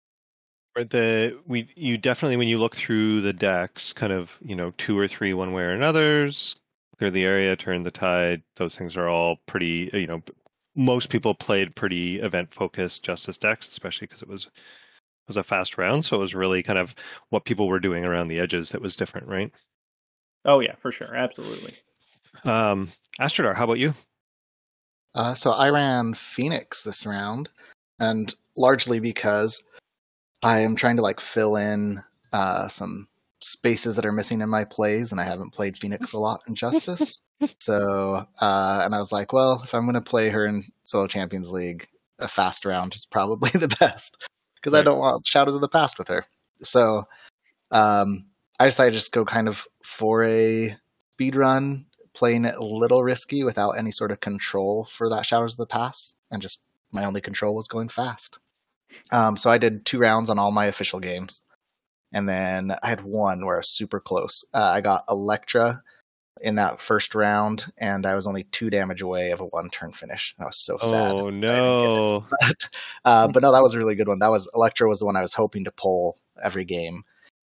You definitely, when you look through the decks, kind of 2 or 3 one way or another's, clear the area, turn the tide. Those things are all pretty. Most people played pretty event focused Justice decks, especially because it was a fast round. So it was really kind of what people were doing around the edges that was different, right? Oh yeah, for sure, absolutely. Astrodar, how about you? So I ran Phoenix this round, and largely because I am trying to like fill in some spaces that are missing in my plays, and I haven't played Phoenix a lot in Justice. So, and I was like, well, if I'm going to play her in Solo Champions League, a fast round is probably the best, because I don't want Shadows of the Past with her. So, I decided to just go kind of for a speed run, playing it a little risky without any sort of control for that Shadows of the Past, and just my only control was going fast. So I did 2 rounds on all my official games, and then I had one where I was super close. I got Electra in that first round, and I was only 2 damage away of a 1-turn finish. I was so sad. Oh no! But no, that was a really good one. Electra was the one I was hoping to pull every game,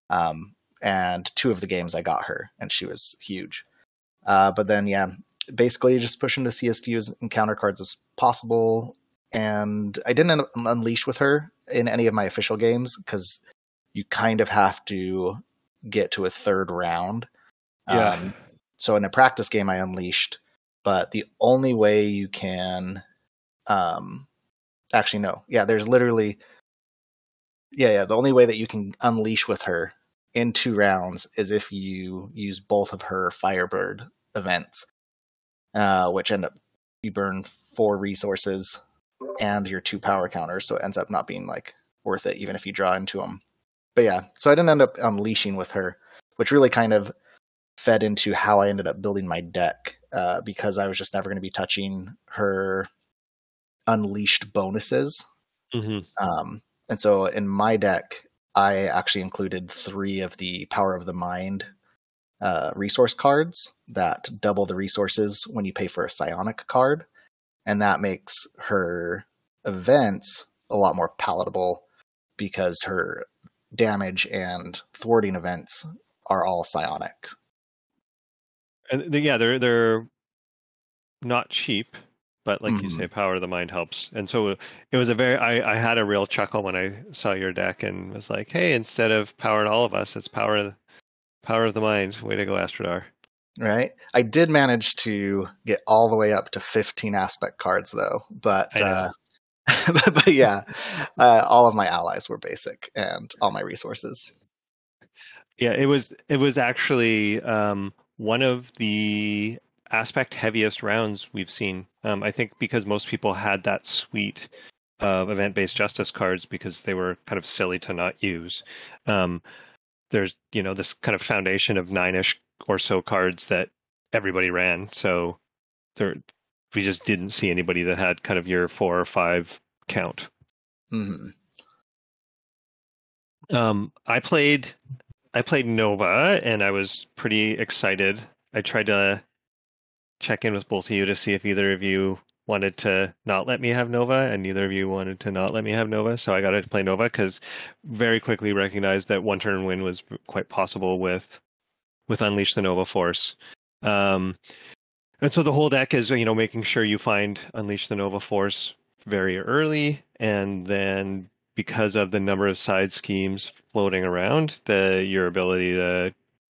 and 2 of the games I got her, and she was huge. But then yeah, basically just pushing to see as few encounter cards as possible. And I didn't end up Unleash with her in any of my official games, because you kind of have to get to a 3rd round. Yeah. So in a practice game, I Unleashed, but the only way you can, actually no, yeah, there's literally, the only way that you can Unleash with her in 2 rounds is if you use both of her Firebird events, which end up you burn 4 resources and your 2 power counters, so it ends up not being like worth it even if you draw into them. But yeah, so I didn't end up Unleashing with her, which really kind of fed into how I ended up building my deck, because I was just never going to be touching her Unleashed bonuses. Mm-hmm. And so in my deck, I actually included 3 of the Power of the Mind resource cards that double the resources when you pay for a psionic card. And that makes her events a lot more palatable, because her damage and thwarting events are all psionic. And yeah, they're not cheap, but like you say, Power of the Mind helps. And so it was I had a real chuckle when I saw your deck and was like, hey, instead of powering all of us, it's Power of the Mind. Way to go, Astrodar. Right. I did manage to get all the way up to 15 aspect cards though, but but yeah, all of my allies were basic and all my resources. Yeah, it was actually one of the aspect heaviest rounds we've seen. I think because most people had that suite of event-based Justice cards because they were kind of silly to not use. There's this kind of foundation of 9-ish or so cards that everybody ran. So we just didn't see anybody that had kind of your 4 or 5 count. Mm-hmm. I played Nova, and I was pretty excited. I tried to check in with both of you to see if either of you wanted to not let me have Nova, and neither of you wanted to not let me have Nova. So I got to play Nova because very quickly recognized that 1-turn win was quite possible with Unleash the Nova Force. And so the whole deck is, making sure you find Unleash the Nova Force very early, and then because of the number of side schemes floating around, your ability to,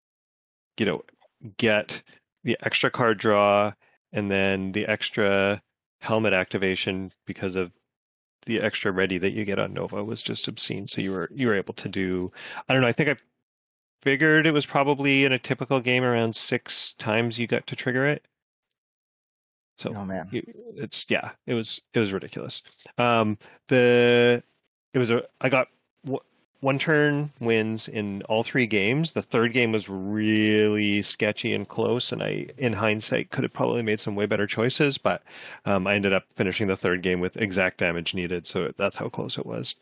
get the extra card draw and then the extra helmet activation because of the extra ready that you get on Nova was just obscene. So you were able to do, I don't know, I think I figured it was probably in a typical game around 6 times you got to trigger it. So Oh man, it was ridiculous. I got 1 turn wins in all 3 games. The third game was really sketchy and close, and I, in hindsight, could have probably made some way better choices, but I ended up finishing the third game with exact damage needed, so that's how close it was.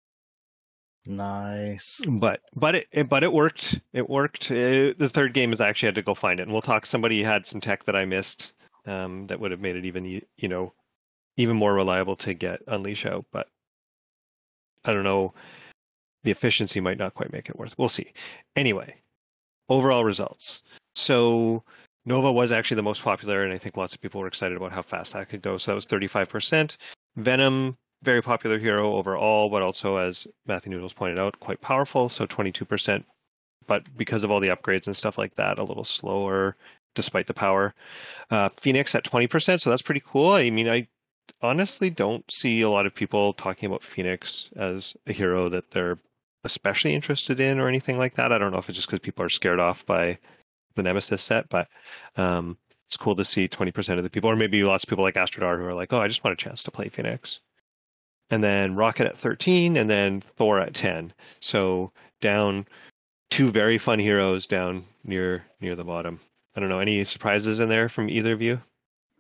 nice. But it worked. It worked. The third game is I actually had to go find it, and we'll talk. Somebody had some tech that I missed that would have made it even more reliable to get Unleash out, but I don't know. The efficiency might not quite make it worth. We'll see. Anyway, overall results. So Nova was actually the most popular, and I think lots of people were excited about how fast that could go. So that was 35%. Venom, very popular hero overall, but also, as Matthew Noodles pointed out, quite powerful. So 22%. But because of all the upgrades and stuff like that, a little slower despite the power. Phoenix at 20%. So that's pretty cool. I mean, I honestly don't see a lot of people talking about Phoenix as a hero that they're especially interested in or anything like that. I don't know if it's just because people are scared off by the Nemesis set, but it's cool to see 20% of the people, or maybe lots of people like Astrodar who are like, oh, I just want a chance to play Phoenix. And then Rocket at 13, and then Thor at 10. So down 2 very fun heroes down near the bottom. I don't know, any surprises in there from either of you?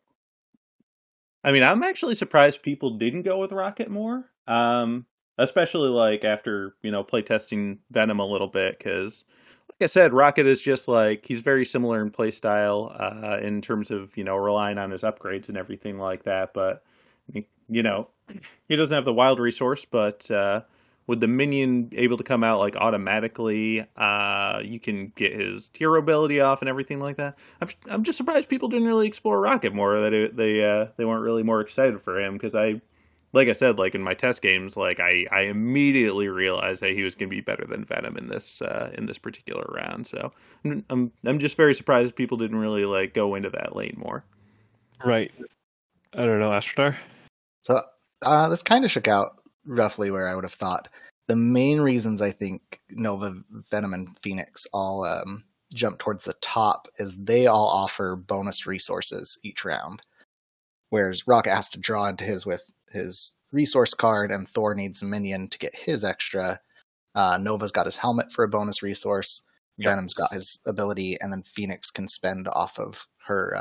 I mean, I'm actually surprised people didn't go with Rocket more. Especially like after, playtesting Venom a little bit, because like I said, Rocket is just like, he's very similar in playstyle in terms of, relying on his upgrades and everything like that. But, he doesn't have the wild resource, but with the minion able to come out like automatically, you can get his hero ability off and everything like that. I'm just surprised people didn't really explore Rocket more, that they weren't really more excited for him, because like I said, like in my test games, like I immediately realized that he was going to be better than Venom in this particular round. So I'm just very surprised people didn't really like go into that lane more. Right. I don't know, Astrodar? So this kind of shook out roughly where I would have thought. The main reasons I think Nova, Venom, and Phoenix all jump towards the top is they all offer bonus resources each round. Whereas Rocket has to draw into his with his resource card, and Thor needs a minion to get his extra. Nova's got his helmet for a bonus resource. Yep. Venom's got his ability, and then Phoenix can spend off of her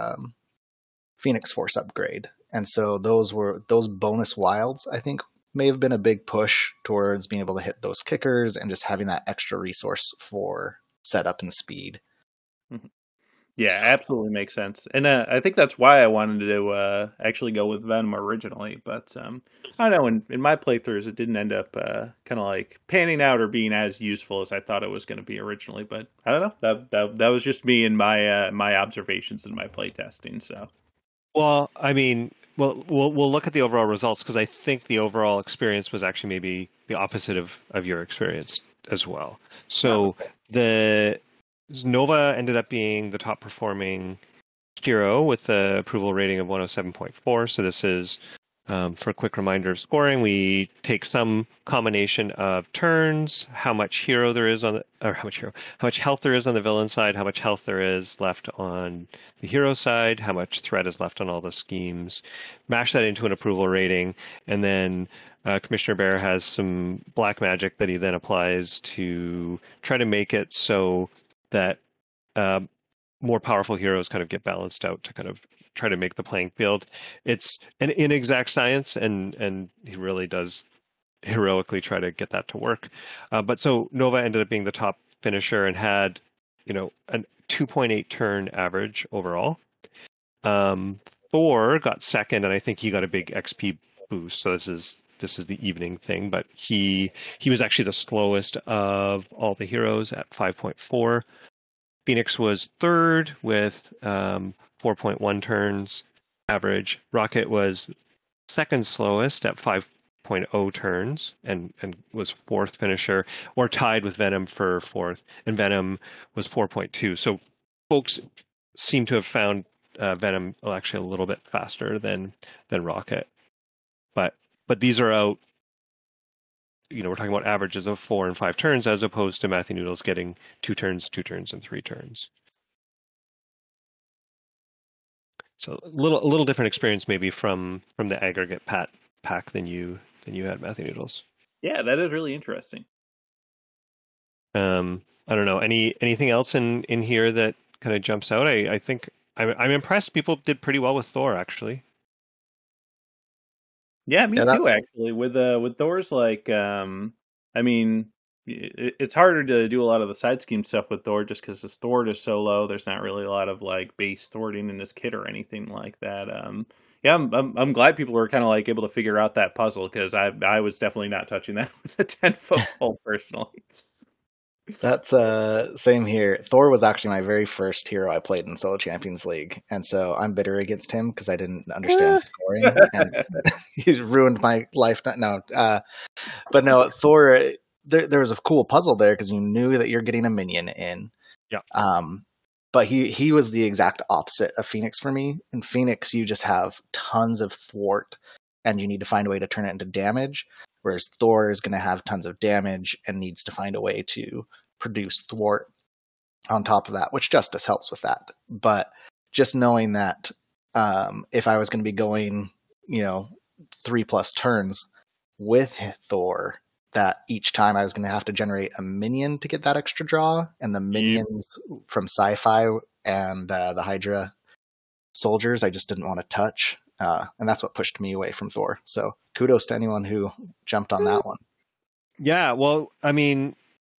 Phoenix Force upgrade. And so those bonus wilds, I think, may have been a big push towards being able to hit those kickers and just having that extra resource for setup and speed. Mm-hmm. Yeah, absolutely makes sense. And I think that's why I wanted to actually go with Venom originally. But I don't know, in my playthroughs, it didn't end up kind of like panning out or being as useful as I thought it was going to be originally. But I don't know. That was just me and my observations in my playtesting. So, well, I mean, we'll look at the overall results, because I think the overall experience was actually maybe the opposite of your experience as well. So the Nova ended up being the top performing hero with the approval rating of 107.4. So this is, for a quick reminder of scoring, we take some combination of turns, how much health there is on the villain side, how much health there is left on the hero side, how much threat is left on all the schemes, mash that into an approval rating, and then Commissioner Bear has some black magic that he then applies to try to make it so that more powerful heroes kind of get balanced out to kind of try to make the playing field. It's an inexact science, and he really does heroically try to get that to work. But so Nova ended up being the top finisher and had, a 2.8 turn average overall. Thor got second, and I think he got a big XP boost. So this is the evening thing, but he was actually the slowest of all the heroes at 5.4. Phoenix was third with 4.1 turns average. Rocket was second slowest at 5.2 4.0 turns and was fourth finisher, or tied with Venom for fourth, and Venom was 4.2. So folks seem to have found Venom actually a little bit faster than Rocket, but these are out. We're talking about averages of 4 and 5 turns as opposed to Matthew Noodles getting 2 turns, and 3 turns. So a little different experience maybe from the aggregate pack than you had, Matthew Noodles. Yeah, that is really interesting. I don't know. Anything else in here that kind of jumps out? I think I'm impressed. People did pretty well with Thor, actually. Yeah, me too. Actually, with Thor's, like, I mean, it's harder to do a lot of the side scheme stuff with Thor just because his thwart is so low. There's not really a lot of like base thwarting in his kit or anything like that. Yeah, I'm glad people were kind of like able to figure out that puzzle, because I was definitely not touching that with a 10-foot pole personally. That's same here. Thor was actually my very first hero I played in Solo Champions League, and so I'm bitter against him because I didn't understand scoring, and he's ruined my life. No, but no, Thor. There was a cool puzzle there because you knew that you're getting a minion in. Yeah. But he was the exact opposite of Phoenix for me. In Phoenix, you just have tons of thwart, and you need to find a way to turn it into damage. Whereas Thor is going to have tons of damage and needs to find a way to produce thwart on top of that, which Justice helps with that. But just knowing that if I was going to be going, 3+ turns with Thor, that each time I was going to have to generate a minion to get that extra draw, and the minions from Sci-Fi and the Hydra soldiers I just didn't want to touch. And that's what pushed me away from Thor. So kudos to anyone who jumped on that one. Yeah, well, I mean,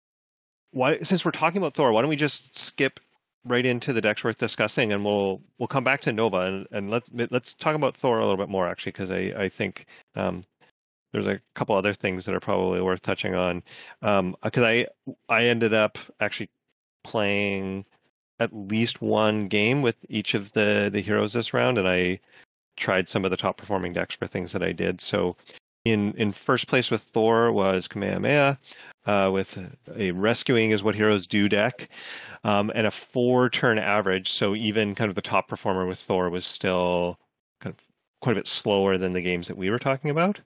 since we're talking about Thor, why don't we just skip right into the decks worth discussing, and we'll come back to Nova, and let's talk about Thor a little bit more, actually, because I think there's a couple other things that are probably worth touching on. Because I ended up actually playing at least one game with each of the heroes this round, and I tried some of the top performing decks for things that I did. So in first place with Thor was Kamehameha, with a rescuing is what heroes do deck, and a 4-turn average. So even kind of the top performer with Thor was still kind of quite a bit slower than the games that we were talking about.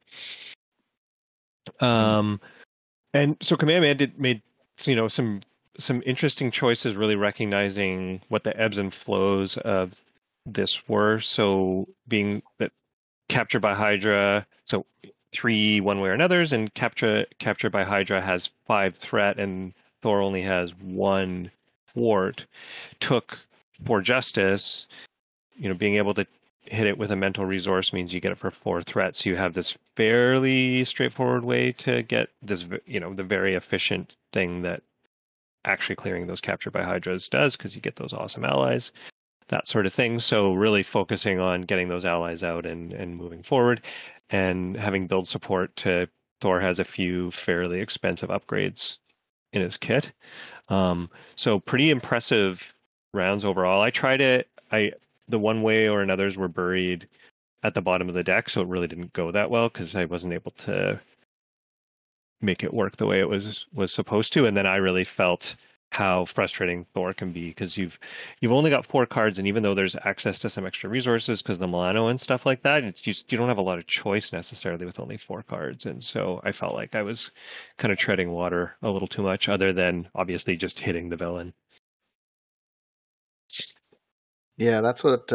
And so Kamehameha made some interesting choices, really recognizing what the ebbs and flows of this were. So being that captured by Hydra, so 3 one way or another's, and captured by Hydra has 5 threat, and Thor only has 1 thwart. Took for Justice, being able to hit it with a mental resource means you get it for 4 threats. You have this fairly straightforward way to get this, the very efficient thing that actually clearing those captured by Hydras does, because you get those awesome allies, that sort of thing. So really focusing on getting those allies out and moving forward, and having build support to Thor has a few fairly expensive upgrades in his kit. So pretty impressive rounds overall. I tried it. The one way or another's were buried at the bottom of the deck, so it really didn't go that well because I wasn't able to make it work the way it was supposed to. And then I really felt how frustrating Thor can be, because you've only got 4 cards, and even though there's access to some extra resources because the Milano and stuff like that, it's just, you don't have a lot of choice necessarily with only 4 cards. And so I felt like I was kind of treading water a little too much, other than obviously just hitting the villain. Yeah, that's what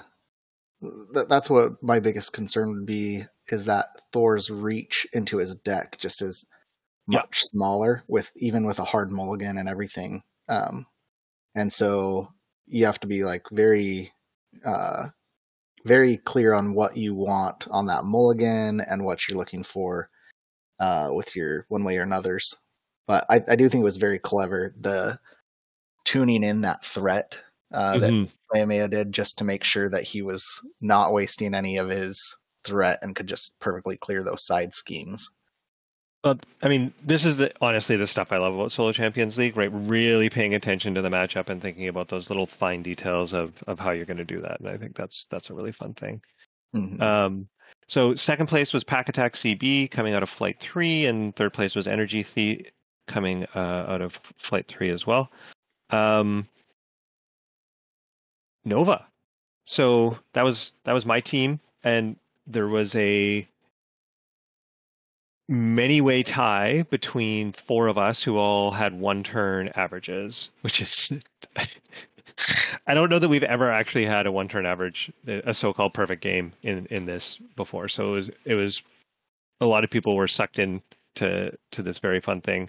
my biggest concern would be, is that Thor's reach into his deck just is much smaller, even with a hard mulligan and everything. And so you have to be like very very clear on what you want on that mulligan and what you're looking for with your one way or another's. But I do think it was very clever, the tuning in that threat that Kamehameha did, just to make sure that he was not wasting any of his threat and could just perfectly clear those side schemes. Well, I mean, this is honestly the stuff I love about Solo Champions League, right? Really paying attention to the matchup and thinking about those little fine details of how you're going to do that. And I think that's a really fun thing. So second place was Pack Attack CB coming out of Flight 3, and third place was Energy Thief coming out of Flight 3 as well. Nova. So that was my team, and there was a many-way tie between four of us who all had one-turn averages, which is I don't know that we've ever actually had a one-turn average, a so-called perfect game in this before. So it was a lot of people were sucked in to this very fun thing.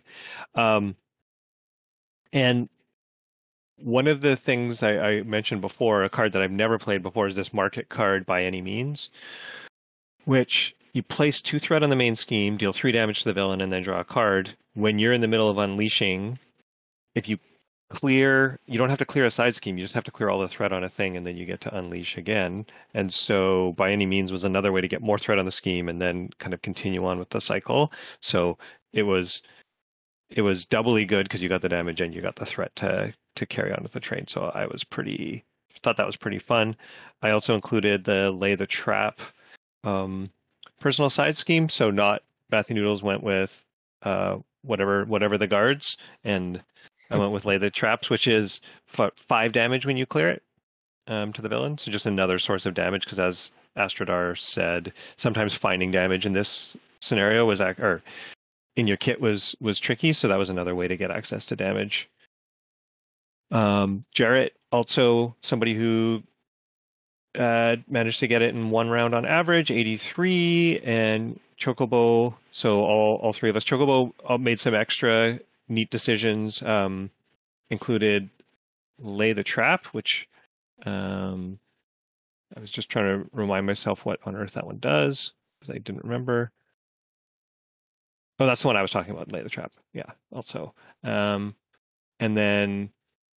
And one of the things I mentioned before, a card that I've never played before, is this Market card, By Any Means, which you place 2 threat on the main scheme, deal 3 damage to the villain, and then draw a card. When you're in the middle of unleashing, if you clear, you don't have to clear a side scheme, you just have to clear all the threat on a thing, and then you get to unleash again. And so By Any Means was another way to get more threat on the scheme and then kind of continue on with the cycle. So it was doubly good because you got the damage and you got the threat to carry on with the train. So I thought that was pretty fun. I also included the Lay the Trap personal side scheme. So not Matthew Noodles went with whatever the guards, and I went with Lay the Traps, which is 5 damage when you clear it to the villain. So just another source of damage, because as Astrodar said, sometimes finding damage in this scenario or in your kit was tricky. So that was another way to get access to damage. Jarrett, also somebody who managed to get it in 1 round on average, 83, and Chocobo. So all 3 of us. Chocobo made some extra neat decisions, included Lay the Trap, which I was just trying to remind myself what on earth that one does, because I didn't remember. Oh, that's the one I was talking about, Lay the Trap. Yeah, also. And then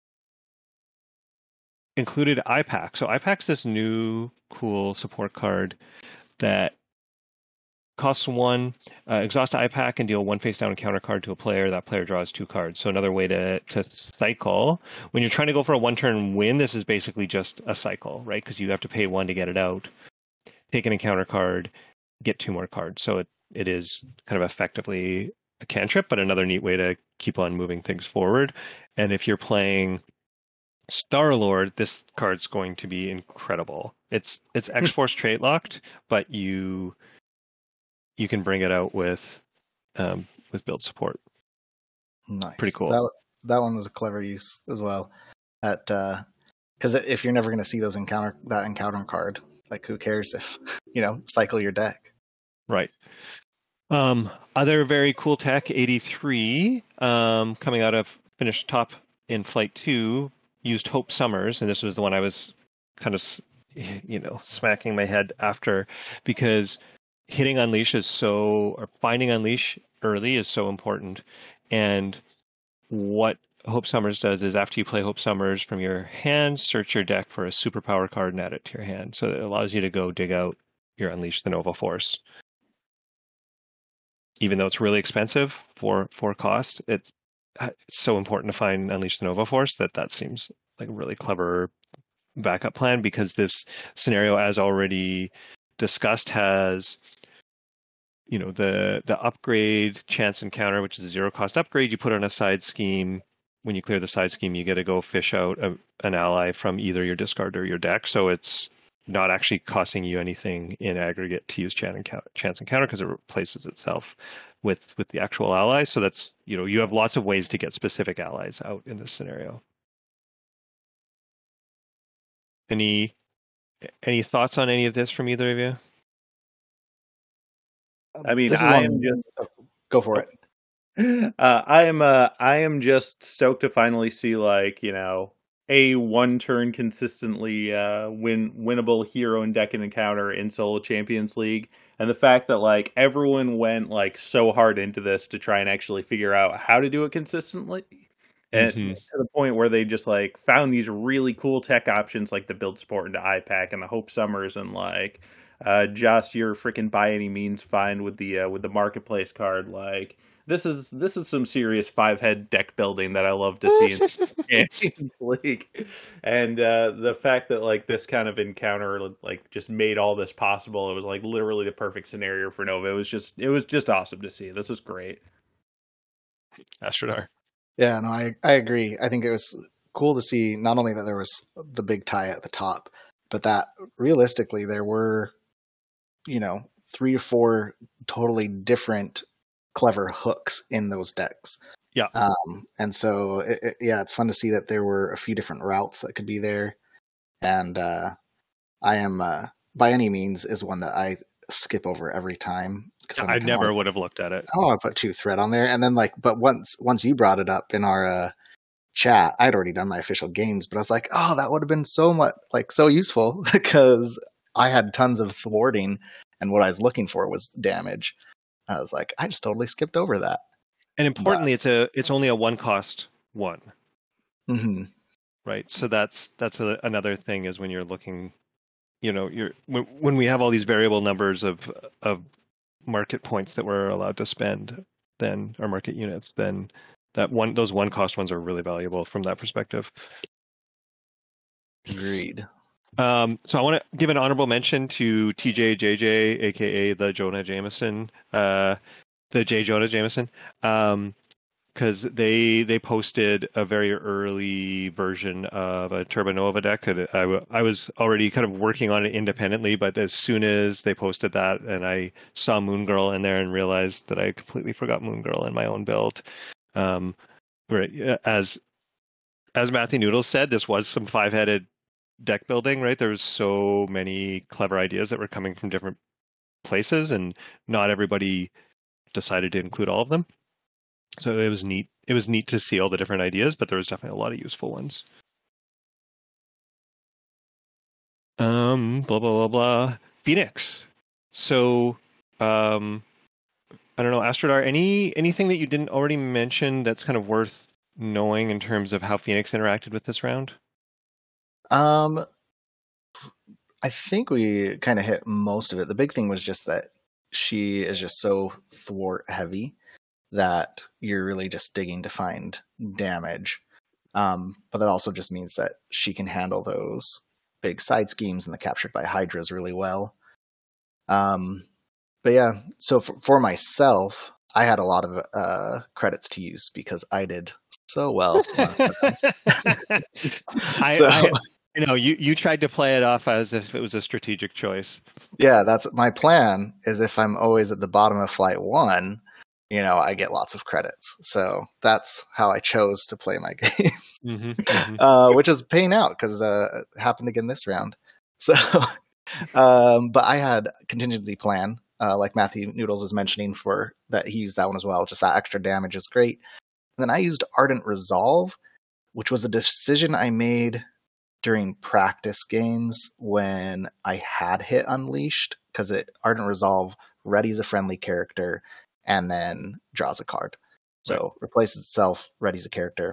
included IPAC. So IPAC's this new cool support card that costs 1, exhaust IPAC and deal 1 face down encounter card to a player. That player draws 2 cards. So another way to cycle. When you're trying to go for a 1-turn win, this is basically just a cycle, right? Because you have to pay 1 to get it out, take an encounter card, get 2 more cards. So it is kind of effectively a cantrip, but another neat way to keep on moving things forward. And if you're playing Star-Lord, this card's going to be incredible. It's X-Force trait locked, but you can bring it out with build support. Nice. Pretty cool. That one was a clever use as well. Because if you're never going to see that encounter card, like who cares if cycle your deck. Right. Other very cool tech, 83, coming out of finished top in Flight 2, used Hope Summers, and this was the one I was kind of smacking my head after, because hitting Unleash or finding Unleash early is so important. And what Hope Summers does is, after you play Hope Summers from your hand, search your deck for a superpower card and add it to your hand. So it allows you to go dig out your Unleash the Nova Force. Even though it's really expensive for cost, it's so important to find Unleash the Nova Force that seems like a really clever backup plan, because this scenario, as already discussed, has the upgrade chance encounter, which is a 0 cost upgrade. You put on a side scheme. When you clear the side scheme, you get to go fish out an ally from either your discard or your deck. So it's not actually costing you anything in aggregate to use chance encounter, because it replaces itself with the actual ally. So that's, you have lots of ways to get specific allies out in this scenario. Any thoughts on any of this from either of you? I mean, go for it. I am just stoked to finally see, a 1-turn consistently winnable hero and deck and encounter in Solo Champions League, and the fact that everyone went so hard into this to try and actually figure out how to do it consistently, and to the point where they just found these really cool tech options, like the build support into IPAC and the Hope Summers, and Joss, your freaking By Any Means find with the marketplace card, this is some serious 5-head deck building that I love to see in the Champions League, and the fact that like this kind of encounter like just made all this possible. It was like literally the perfect scenario for Nova. It was just awesome to see. This was great. Astrodar. Yeah, no, I agree. I think it was cool to see not only that there was the big tie at the top, but that realistically there were, 3 to 4 totally different clever hooks in those decks. Yeah. And so, it's fun to see that there were a few different routes that could be there. And I am, by any means, is one that I skip over every time. I never would have looked at it. Oh, I put 2 threat on there. And then but once you brought it up in our chat, I'd already done my official games, but I was like, oh, that would have been so useful because I had tons of thwarting and what I was looking for was damage. I was like, I just totally skipped over that. And importantly, it's only a 1-cost 1. Mm-hmm. Right. So that's another thing is when you're looking, when we have all these variable numbers of market points that we're allowed to spend, then our market units, then those 1-cost ones are really valuable from that perspective. Agreed. So I want to give an honorable mention to TJJJ, aka the Jonah Jameson, the J Jonah Jameson, because they posted a very early version of a Turbonova deck. I was already kind of working on it independently, but as soon as they posted that, and I saw Moon Girl in there and realized that I completely forgot Moon Girl in my own build. As Matthew Noodles said, this was some 5-headed deck building, right? There was so many clever ideas that were coming from different places, and not everybody decided to include all of them. So it was neat. It was neat to see all the different ideas, but there was definitely a lot of useful ones. Blah blah blah blah. Phoenix. So, I don't know, Astrodar. Anything that you didn't already mention that's kind of worth knowing in terms of how Phoenix interacted with this round? I think we kind of hit most of it. The big thing was just that she is just so thwart heavy that you're really just digging to find damage. But that also just means that she can handle those big side schemes and the captured by Hydras really well. But yeah, so for myself, I had a lot of credits to use because I did so well. You tried to play it off as if it was a strategic choice. Yeah, that's my plan, is if I'm always at the bottom of flight 1, I get lots of credits. So that's how I chose to play my games, which is paying out because it happened again this round. So, but I had a contingency plan, like Matthew Noodles was mentioning, for that he used that one as well. Just that extra damage is great. And then I used Ardent Resolve, which was a decision I made during practice games when I had hit Unleashed, because Ardent Resolve readies a friendly character and then draws a card. So replaces itself, readies a character.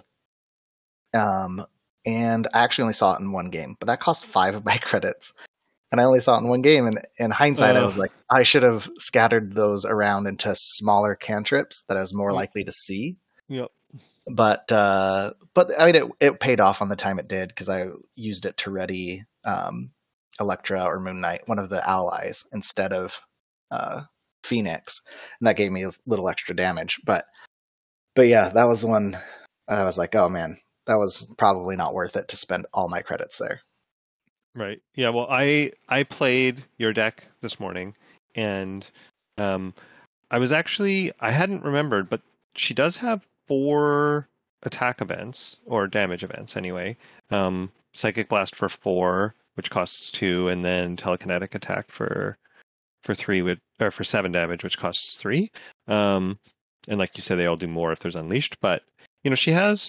And I actually only saw it in one game, but that cost 5 of my credits. And I only saw it in one game, and in hindsight, I was like, I should have scattered those around into smaller cantrips that I was more likely to see. Yep. But I mean, it paid off on the time it did, because I used it to ready Electra or Moon Knight, one of the allies, instead of Phoenix, and that gave me a little extra damage. But yeah, that was the one I was like, oh man, that was probably not worth it to spend all my credits there. Right. Yeah. Well, I played your deck this morning, and I hadn't remembered, but she does have 4 attack events, or damage events anyway. Psychic Blast for 4, which costs 2, and then Telekinetic Attack for 3 or for 7 damage, which costs 3. And like you said, they all do more if there's Unleashed. But she has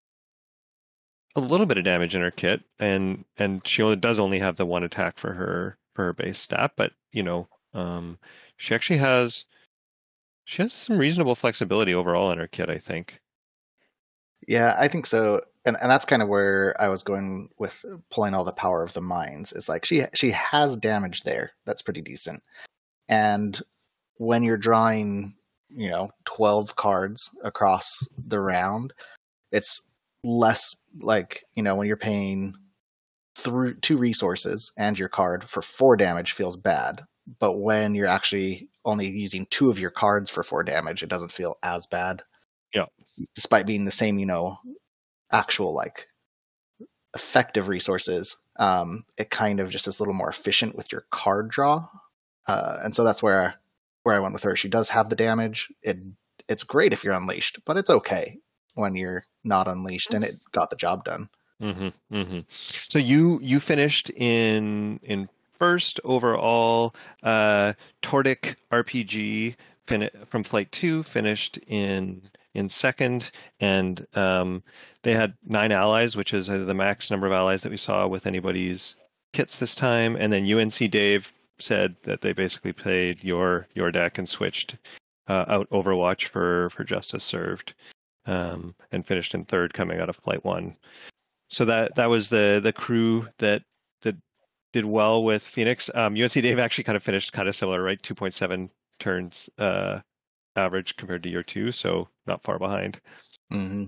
a little bit of damage in her kit, and she does only have the 1 attack for her base stat. But she actually has some reasonable flexibility overall in her kit, I think. Yeah, I think so. And that's kind of where I was going with pulling all the power of the mines. Is like she has damage there that's pretty decent. And when you're drawing 12 cards across the round, it's less like, when you're paying through 2 resources and your card for 4 damage feels bad. But when you're actually only using 2 of your cards for 4 damage, it doesn't feel as bad. Yeah. Despite being the same, actual like effective resources, it kind of just is a little more efficient with your card draw. And so that's where I went with her. She does have the damage. It's great if you're unleashed, but it's okay when you're not unleashed, and it got the job done. Mm-hmm, mm-hmm. So you finished in first overall. Tordic RPG from Flight 2 finished in second, and they had 9 allies, which is the max number of allies that we saw with anybody's kits this time. And then UNC Dave said that they basically played your deck and switched out Overwatch for Justice Served, and finished in third, coming out of Flight 1. So that was the crew that did well with Phoenix. UNC Dave actually kind of finished kind of similar, right? 2.7 turns average compared to year 2, so not far behind. Mm-hmm.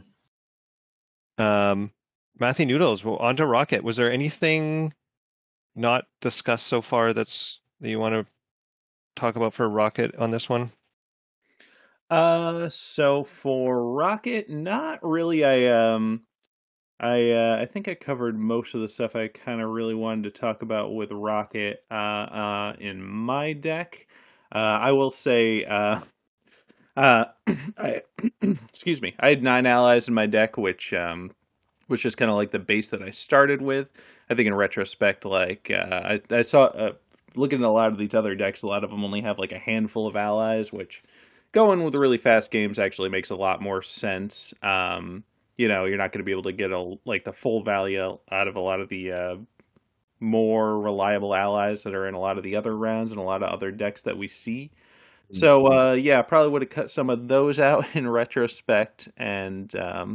Matthew Noodles, well, on to Rocket. Was there anything not discussed so far that you want to talk about for Rocket on this one? So for Rocket, not really. I think I covered most of the stuff I kind of really wanted to talk about with Rocket in my deck. I will say, excuse me, I had 9 allies in my deck, which was just kind of like the base that I started with. I think in retrospect, like I saw, looking at a lot of these other decks, a lot of them only have like a handful of allies, which going with really fast games actually makes a lot more sense. You're not going to be able to get the full value out of a lot of the more reliable allies that are in a lot of the other rounds and a lot of other decks that we see. So probably would have cut some of those out in retrospect. And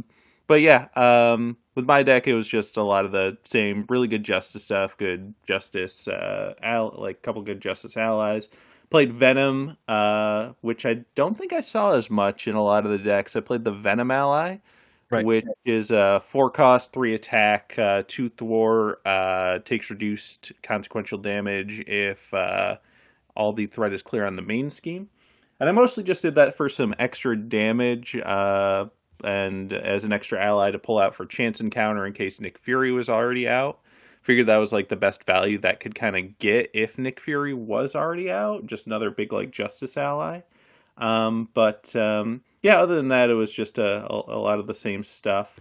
with my deck, it was just a lot of the same really good Justice stuff, good Justice, couple good Justice allies. Played Venom, which I don't think I saw as much in a lot of the decks. I played the Venom ally, right, which is 4 cost, 3 attack, 2 thwart, takes reduced consequential damage if all the threat is clear on the main scheme. And I mostly just did that for some extra damage, and as an extra ally to pull out for chance encounter in case Nick Fury was already out. Figured that was like the best value that could kind of get if Nick Fury was already out. Just another big like Justice ally. Other than that, it was just a lot of the same stuff.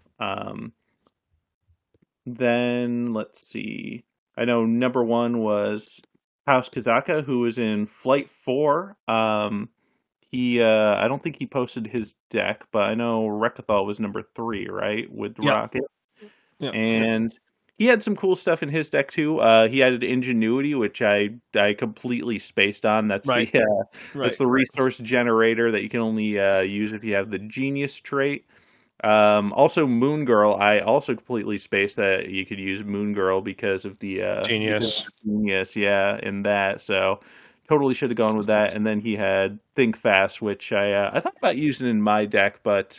Then let's see. I know number 1 was House Kazaka, who was in Flight 4. He I don't think he posted his deck, but I know Rekethal was number 3, right, with Rocket. Yeah. And he had some cool stuff in his deck too. He added Ingenuity, which I completely spaced on. That's right. That's the resource generator that you can only use if you have the Genius trait. Also, Moon Girl, I also completely spaced that you could use Moon Girl because of the Genius, in that. So totally should have gone with that. And then he had Think Fast, which I thought about using in my deck, but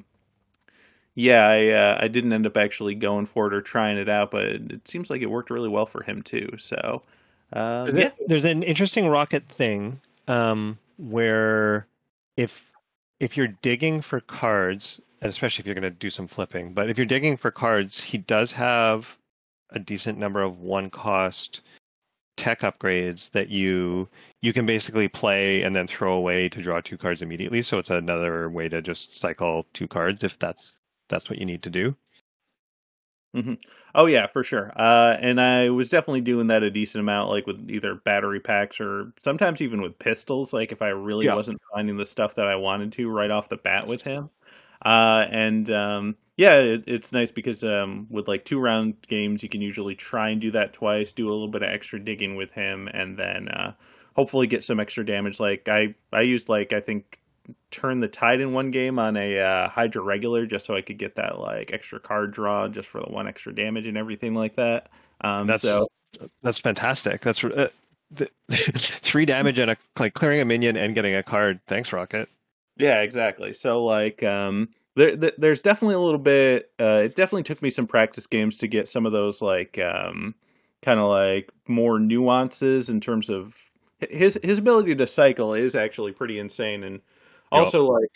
I didn't end up actually going for it or trying it out, but it seems like it worked really well for him too. So, There's an interesting Rocket thing where if you're digging for cards, and especially if you're going to do some flipping, but if you're digging for cards, he does have a decent number of 1-cost tech upgrades that you can basically play and then throw away to draw 2 cards immediately. So it's another way to just cycle 2 cards if that's what you need to do. Mm-hmm. Oh yeah, for sure. And I was definitely doing that a decent amount, like with either battery packs or sometimes even with pistols. Like if I really wasn't finding the stuff that I wanted to right off the bat with him. It's nice because with like 2-round games, you can usually try and do that twice, do a little bit of extra digging with him, and then hopefully get some extra damage. Like I used I think Turn the Tide in one game on a Hydra regular just so I could get that like extra card draw just for the 1 extra damage and everything like that. That's fantastic. That's 3 damage and clearing a minion and getting a card. Thanks, Rocket. Yeah, exactly. So like there's definitely a little bit it definitely took me some practice games to get some of those like kind of like more nuances in terms of his ability to cycle is actually pretty insane. And Yep. also like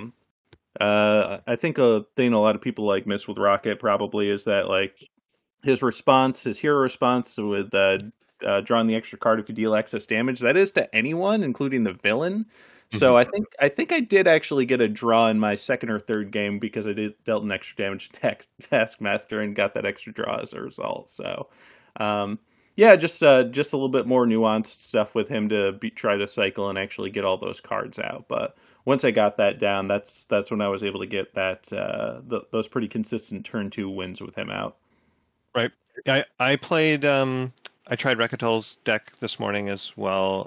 I think a thing a lot of people like miss with Rocket probably is that like his hero response with drawing the extra card if you deal excess damage. That is to anyone, including the villain. Hmm. So I think I did actually get a draw in my second or third game because I did dealt an extra damage to Taskmaster and got that extra draw as a result. So, um, yeah, just a little bit more nuanced stuff with him to try to cycle and actually get all those cards out. But once I got that down, that's when I was able to get that those pretty consistent turn two wins with him out. Right. I played. I tried Rekatol's deck this morning as well,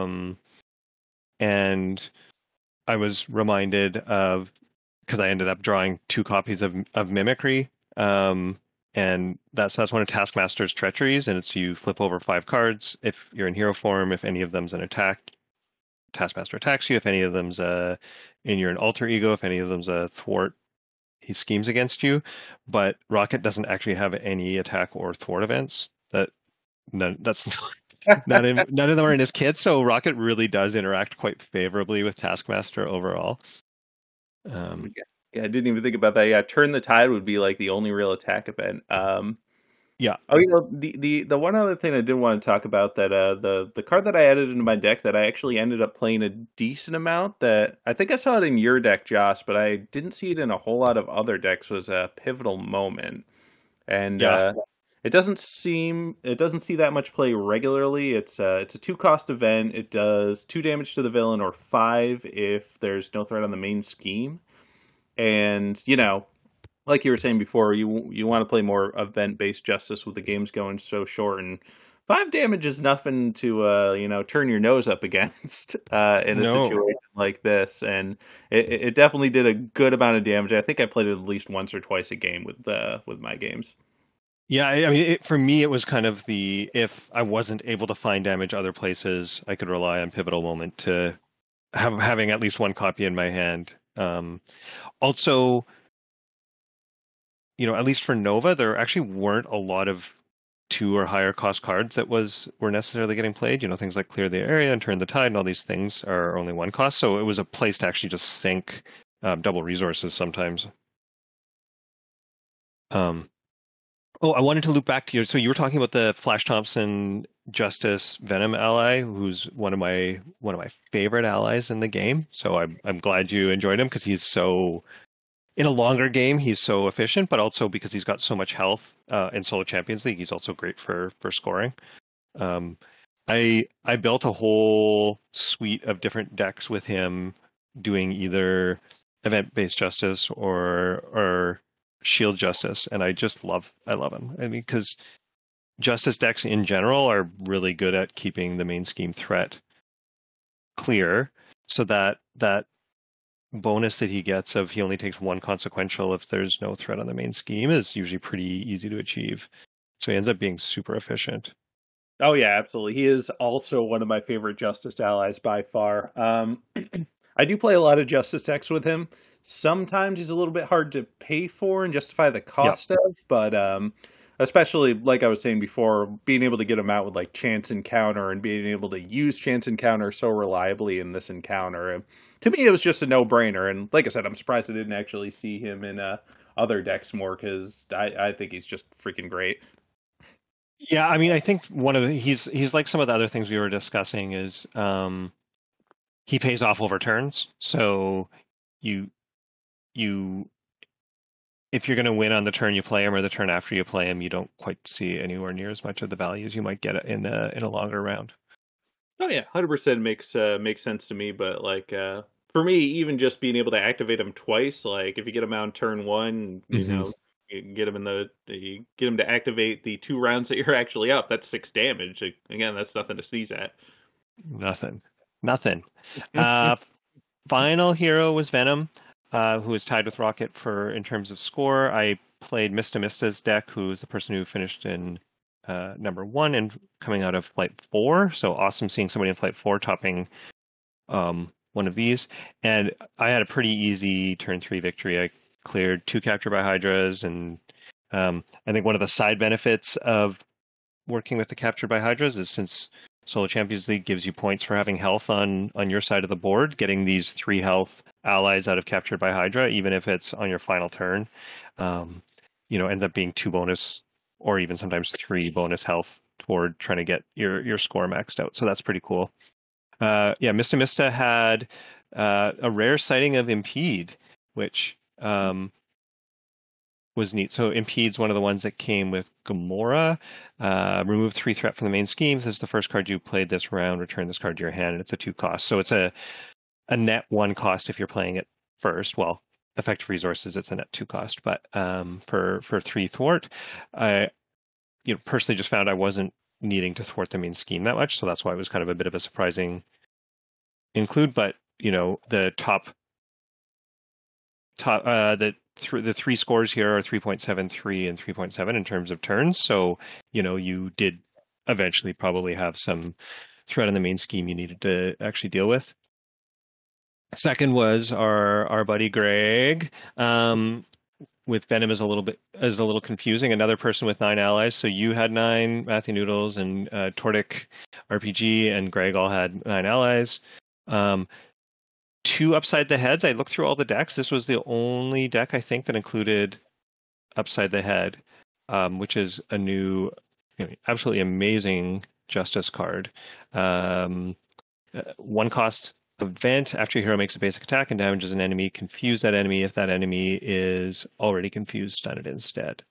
and I was reminded of because I ended up drawing two copies of Mimicry, and that's one of Taskmaster's treacheries, and it's you flip over 5 cards if you're in hero form. If any of them's an attack, Taskmaster attacks you. If any of them's in your alter ego, if any of them's a thwart, he schemes against you. But Rocket doesn't actually have any attack or thwart events. That's none of them are in his kit. So Rocket really does interact quite favorably with Taskmaster overall. Um, Yeah, I didn't even think about that. Yeah, Turn the Tide would be like the only real attack event. yeah, Oh, the one other thing I did want to talk about that the card that I added into my deck that I actually ended up playing a decent amount that I think I saw it in your deck, Joss, but I didn't see it in a whole lot of other decks was a Pivotal Moment, and yeah. it doesn't see that much play regularly. It's a 2 cost event. It does 2 damage to the villain or 5 if there's no threat on the main scheme. And like you were saying before, you want to play more event based Justice with the games going so short, and 5 damage is nothing to turn your nose up against in a No. situation like this. And it definitely did a good amount of damage. I think I played it at least once or twice a game with my games. Yeah, I mean, for me, it was kind of if I wasn't able to find damage other places, I could rely on Pivotal Moment to having at least one copy in my hand. Also, at least for Nova, there actually weren't a lot of 2 or higher cost cards that were necessarily getting played. Things like Clear the Area and Turn the Tide and all these things are only 1 cost. So it was a place to actually just sink double resources sometimes. Um, Oh, I wanted to loop back to you. So you were talking about the Flash Thompson Justice Venom ally, who's one of my favorite allies in the game. So I'm glad you enjoyed him because he's so in a longer game he's so efficient, but also because he's got so much health in Solo Champions League, he's also great for scoring. Um, I built a whole suite of different decks with him, doing either event-based justice or shield justice, and I love him. I mean, because justice decks in general are really good at keeping the main scheme threat clear, so that bonus that he gets of he only takes 1 consequential if there's no threat on the main scheme is usually pretty easy to achieve. So he ends up being super efficient. Oh yeah, absolutely. He is also one of my favorite Justice allies by far. I do play a lot of Justice decks with him. Sometimes he's a little bit hard to pay for and justify the Yeah, cost of, but especially like I was saying before, being able to get him out with like Chance Encounter and being able to use Chance Encounter so reliably in this encounter, to me it was just a no-brainer. And like I said, I'm surprised I didn't actually see him in other decks more because I think he's just freaking great. yeah. I mean, I think he's like some of the other things we were discussing is he pays off over turns. So you you if you're going to win on the turn you play him or the turn after you play him, you don't quite see anywhere near as much of the values you might get in a longer round. Oh yeah, 100% makes sense to me. But like for me, even just being able to activate him twice, like if you get him out on turn one, Mm-hmm. you get him you get him to activate the 2 rounds that you're actually up. That's 6 damage. Again, that's nothing to sneeze at. Nothing. Uh, Final hero was Venom, who was tied with Rocket in terms of score. I played Mista Mista's deck, who's the person who finished in number 1 and coming out of Flight 4. So awesome seeing somebody in Flight 4 topping one of these. And I had a pretty easy turn 3 victory. I cleared 2 captured by Hydras, and I think one of the side benefits of working with the captured by Hydras is, since Solo Champions League gives you points for having health on your side of the board, getting these 3 health allies out of captured by Hydra, even if it's on your final turn, ends up being 2 bonus or even sometimes 3 bonus health toward trying to get your score maxed out. So that's pretty cool. Mista Mista had a rare sighting of Impede, which was neat. So Impede's one of the ones that came with Gamora. Remove 3 threat from the main scheme. If this is the first card you played this round, return this card to your hand, and it's a 2 cost. So it's a net 1 cost if you're playing it first. Well, effective resources, it's a net 2 cost. But for 3 thwart, I personally just found I wasn't needing to thwart the main scheme that much, so that's why it was kind of a bit of a surprising include. But the the 3 scores here are 3.73 and 3.7 in terms of turns. So you did eventually probably have some threat in the main scheme you needed to actually deal with. Second was our buddy Greg. With Venom is a little confusing. Another person with 9 allies. So you had 9, Matthew Noodles and Tordic RPG, and Greg all had 9 allies. 2 upside the heads. I looked through all the decks. This was the only deck I think that included upside the head, which is a new, absolutely amazing Justice card. 1 cost event. After your hero makes a basic attack and damages an enemy, confuse that enemy. If that enemy is already confused, stun it instead.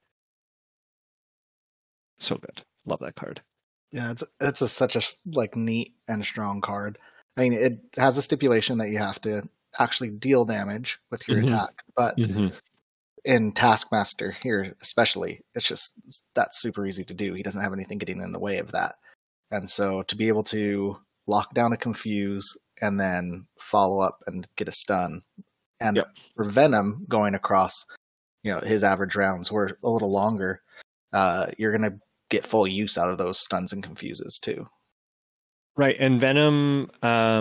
So good. Love that card. Yeah, it's such a neat and strong card. I mean, it has a stipulation that you have to actually deal damage with your attack, but in Taskmaster here especially, that's super easy to do. He doesn't have anything getting in the way of that. And so to be able to lock down a confuse and then follow up and get a stun, and for Venom going across, his average rounds were a little longer, you're going to get full use out of those stuns and confuses too. Right, and Venom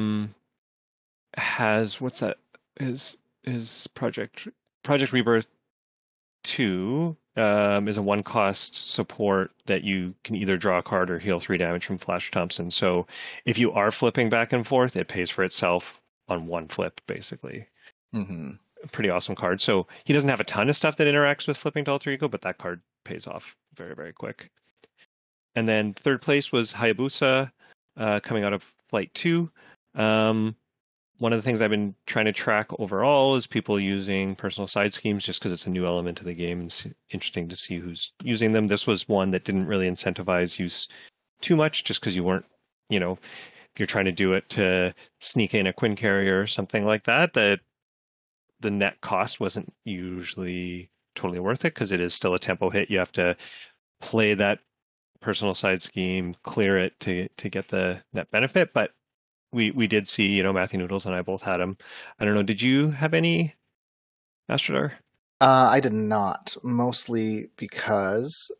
has, what's that? His Project Rebirth 2 is a 1 cost support that you can either draw a card or heal 3 damage from Flash Thompson. So if you are flipping back and forth, it pays for itself on 1 flip, basically. Mm-hmm. Pretty awesome card. So he doesn't have a ton of stuff that interacts with flipping to Alter Ego, but that card pays off very, very quick. And then 3rd place was Hayabusa, coming out of Flight 2. One of the things I've been trying to track overall is people using personal side schemes, just because it's a new element to the game. It's interesting to see who's using them. This was one that didn't really incentivize use too much, just because you weren't, if you're trying to do it to sneak in a Quinn carrier or something like that, that the net cost wasn't usually totally worth it, because it is still a tempo hit. You have to play that personal side scheme, clear it to get the net benefit. But we did see, Matthew Noodles and I both had him. I don't know, did you have any, Masterdar? I did not, mostly because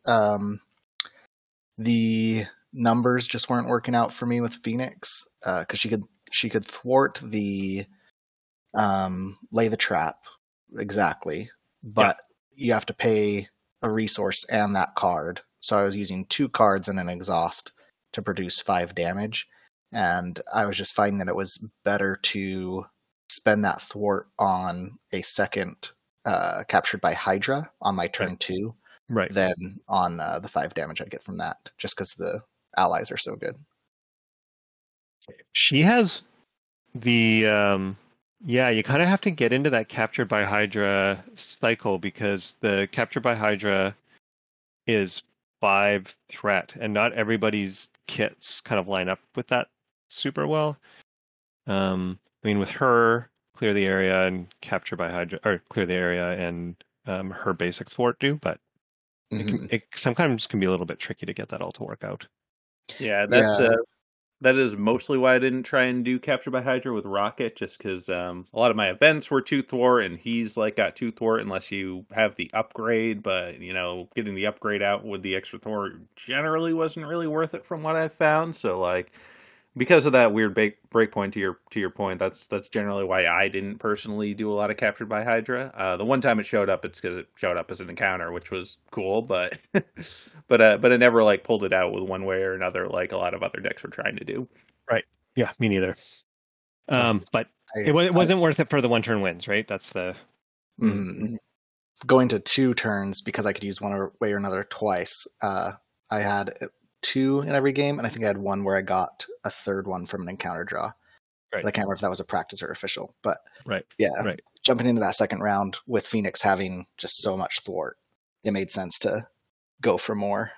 the numbers just weren't working out for me with Phoenix, because she could thwart the lay the trap exactly, but you have to pay a resource and that card. So I was using 2 cards and an exhaust to produce 5 damage. And I was just finding that it was better to spend that thwart on a second captured by Hydra on my turn 2, than on the 5 damage I'd get from that, just because the allies are so good. She has the you kind of have to get into that captured by Hydra cycle, because the captured by Hydra is 5 threat, and not everybody's kits kind of line up with that super well. With her, clear the area and capture by Hydra, or clear the area and her basic thwart do, but it sometimes can be a little bit tricky to get that all to work out. Yeah, that is mostly why I didn't try and do Capture by Hydra with Rocket, just because a lot of my events were 2 thwart, and he's got 2 thwart unless you have the upgrade, but, getting the upgrade out with the extra thwart generally wasn't really worth it from what I've found, so, because of that weird breakpoint to your point, that's generally why I didn't personally do a lot of Captured by Hydra. The one time it showed up, it's because it showed up as an encounter, which was cool, but but it never like pulled it out with one way or another like a lot of other decks were trying to do. Right. Yeah, me neither. But it wasn't worth it for the 1-turn wins, right? That's the going to 2 turns because I could use one way or another twice. I had 2 in every game, and I think I had one where I got a third one from an encounter draw. Right. But I can't remember if that was a practice or official. But right. Jumping into that second round with Phoenix having just so much thwart, it made sense to go for more.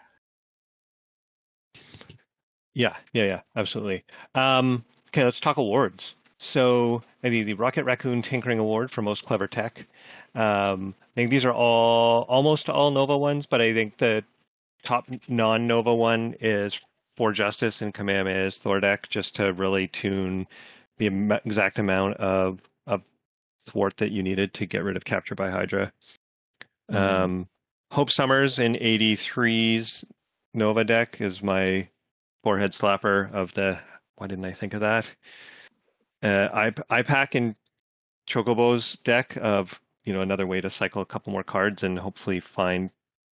Yeah, absolutely. Okay, let's talk awards. So the Rocket Raccoon Tinkering Award for Most Clever Tech. I think these are almost all Nova ones, but I think the top non-Nova one is For Justice and Kamehameha's Thor deck, just to really tune the exact amount of thwart that you needed to get rid of Capture by Hydra. Hope Summers in 83's Nova deck is my forehead slapper of the, why didn't I think of that? IPAC in Chocobo's deck of, another way to cycle a couple more cards and hopefully find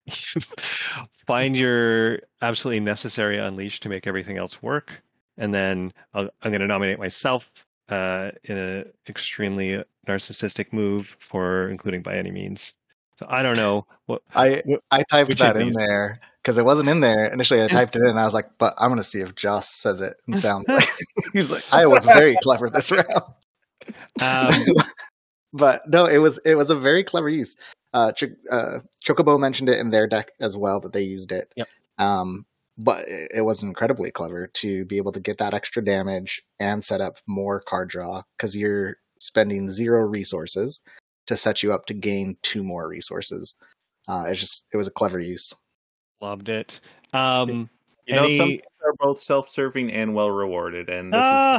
your absolutely necessary Unleash to make everything else work. And then I'm going to nominate myself in an extremely narcissistic move for including By Any Means. So I don't know. I typed that in there because it wasn't in there. Initially, I typed it in and I was like, but I'm going to see if Joss says it and sounds like he's like, I was very clever this round. But no, it was a very clever use. Chocobo mentioned it in their deck as well, that they used it. Yep. But it was incredibly clever to be able to get that extra damage and set up more card draw because you're spending 0 resources to set you up to gain 2 more resources. It was a clever use. Loved it. Some are both self-serving and well rewarded, and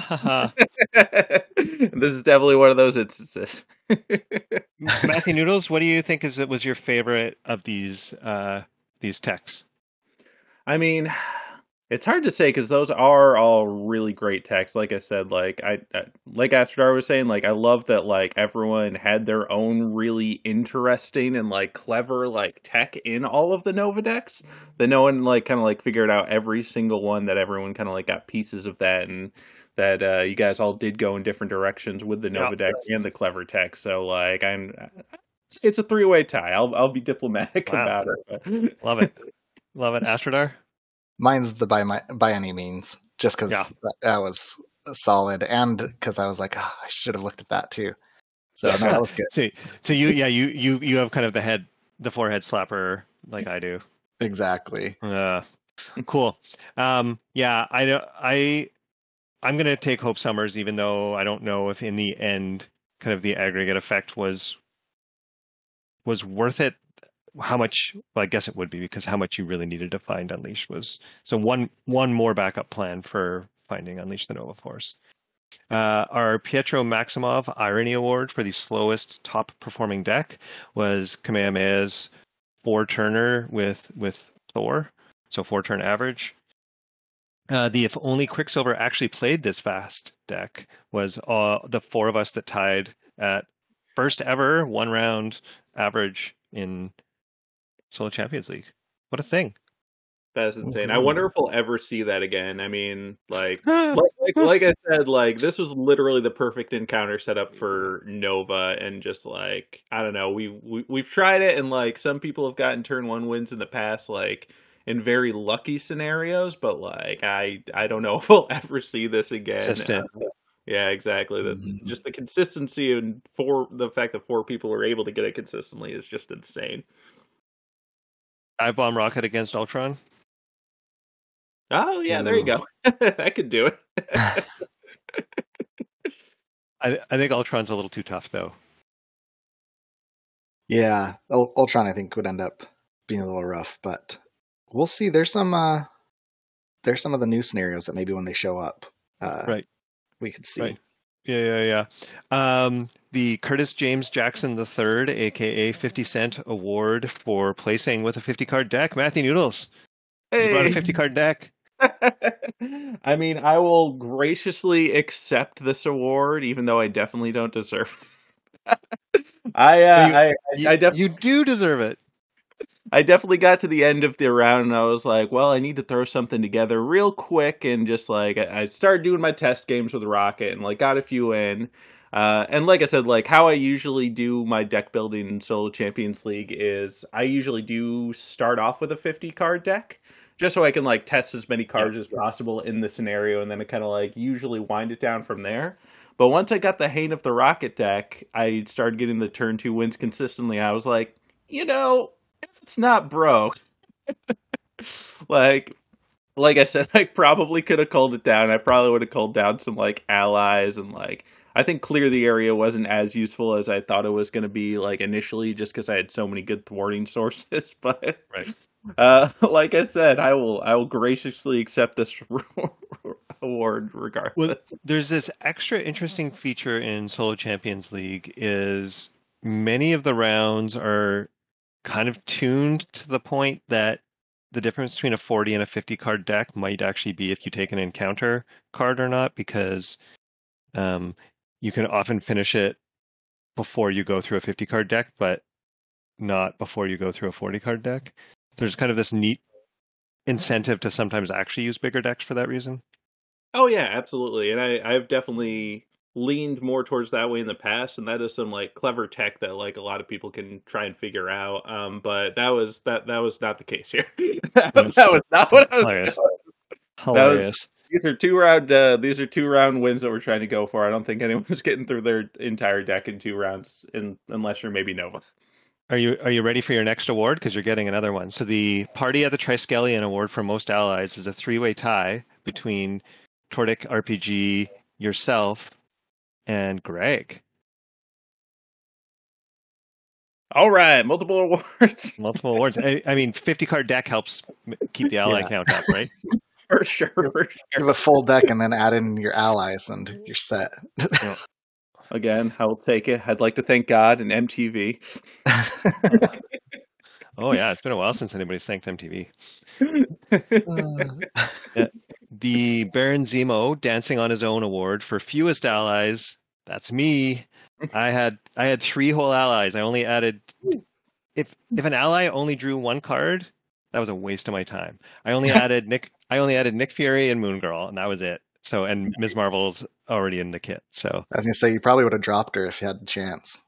this is definitely one of those instances. Matthew Noodles, what do you think was your favorite of these techs? I mean, it's hard to say because those are all really great techs. Like I said, like After Dark was saying, like I love that like everyone had their own really interesting and like clever like tech in all of the Nova decks. That no one like kind of like figured out every single one. That everyone kind of like got pieces of that, and that you guys all did go in different directions with the Nova deck and the clever tech. So like it's a 3-way tie. I'll be diplomatic about it. Love it. Astrodar? Mine's the By Any Means, just because that was solid, and because I was like, I should have looked at that too. So no, that was good. So you have kind of the forehead slapper like I do. Exactly. Cool. I'm gonna take Hope Summers, even though I don't know if in the end, kind of the aggregate effect was worth it. How much? Well, I guess it would be, because how much you really needed to find Unleash was. So one more backup plan for finding Unleash the Nova Force. Our Pietro Maximov Irony Award for the slowest top performing deck was Kamehameha's 4-turner with Thor, so 4-turn average. The If Only Quicksilver actually played this fast deck was the 4 of us that tied at first ever 1-round average in Solo Champions League. What a thing. That's insane. I wonder if we'll ever see that again. I mean, like I said, like this was literally the perfect encounter setup for Nova, and just like I don't know, we've tried it, and like some people have gotten turn 1 wins in the past, like in very lucky scenarios, but like I don't know if we'll ever see this again. Yeah, exactly. Just the consistency and the fact that 4 people are able to get it consistently is just insane. Dive Bomb Rocket against Ultron. Oh yeah, there you go. I could do it. I think Ultron's a little too tough though. Yeah, Ultron I think would end up being a little rough, but we'll see. There's some of the new scenarios that maybe when they show up, right, we could see. Right. Yeah. The Curtis James Jackson III, aka 50 Cent Award for placing with a 50-card deck. Matthew Noodles, you brought a 50-card deck. I mean, I will graciously accept this award, even though I definitely don't deserve it. No, you, I definitely. you do deserve it. I definitely got to the end of the round and I was like, well, I need to throw something together real quick. And just like, I started doing my test games with Rocket and like got a few in. And like I said, like how I usually do my deck building in Solo Champions League is I usually do start off with a 50 card deck just so I can like test as many cards as possible in the scenario. And then it kind of like usually wind it down from there. But once I got the hang of the Rocket deck, I started getting the turn 2 wins consistently. I was like, you know, if it's not broke, like I said, I probably could have culled it down. I probably would have culled down some like allies and like I think clear the area wasn't as useful as I thought it was going to be like initially, just because I had so many good thwarting sources. But like I said, I will graciously accept this award regardless. Well, there's this extra interesting feature in Solo Champions League is many of the rounds are kind of tuned to the point that the difference between a 40 and a 50 card deck might actually be if you take an encounter card or not, because you can often finish it before you go through a 50 card deck, but not before you go through a 40 card deck. There's kind of this neat incentive to sometimes actually use bigger decks for that reason. Oh yeah, absolutely. And I've definitely leaned more towards that way in the past, and that is some like clever tech that like a lot of people can try and figure out. But that was not the case here. that was not what I was Hilarious. doing. Hilarious. These are 2 round wins that we're trying to go for. I don't think anyone's getting through their entire deck in 2 rounds, unless you're maybe Nova. Are you ready for your next award? Because you're getting another one. So the Party at the Triskelion Award for Most Allies is a 3-way tie between Tordic RPG, yourself, and Greg. All right, multiple awards. Multiple awards. I mean, 50 card deck helps keep the ally count up, right? For sure. Give a full deck and then add in your allies and you're set. Again, I will take it. I'd like to thank God and MTV. Oh yeah, it's been a while since anybody's thanked MTV. The Baron Zemo Dancing on His Own Award for fewest allies. That's me. I had 3 whole allies. I only added if an ally only drew 1 card, that was a waste of my time. I only added Nick Fury and Moon Girl, and that was it. So, and Ms. Marvel's already in the kit. So I was gonna say you probably would have dropped her if you had the chance.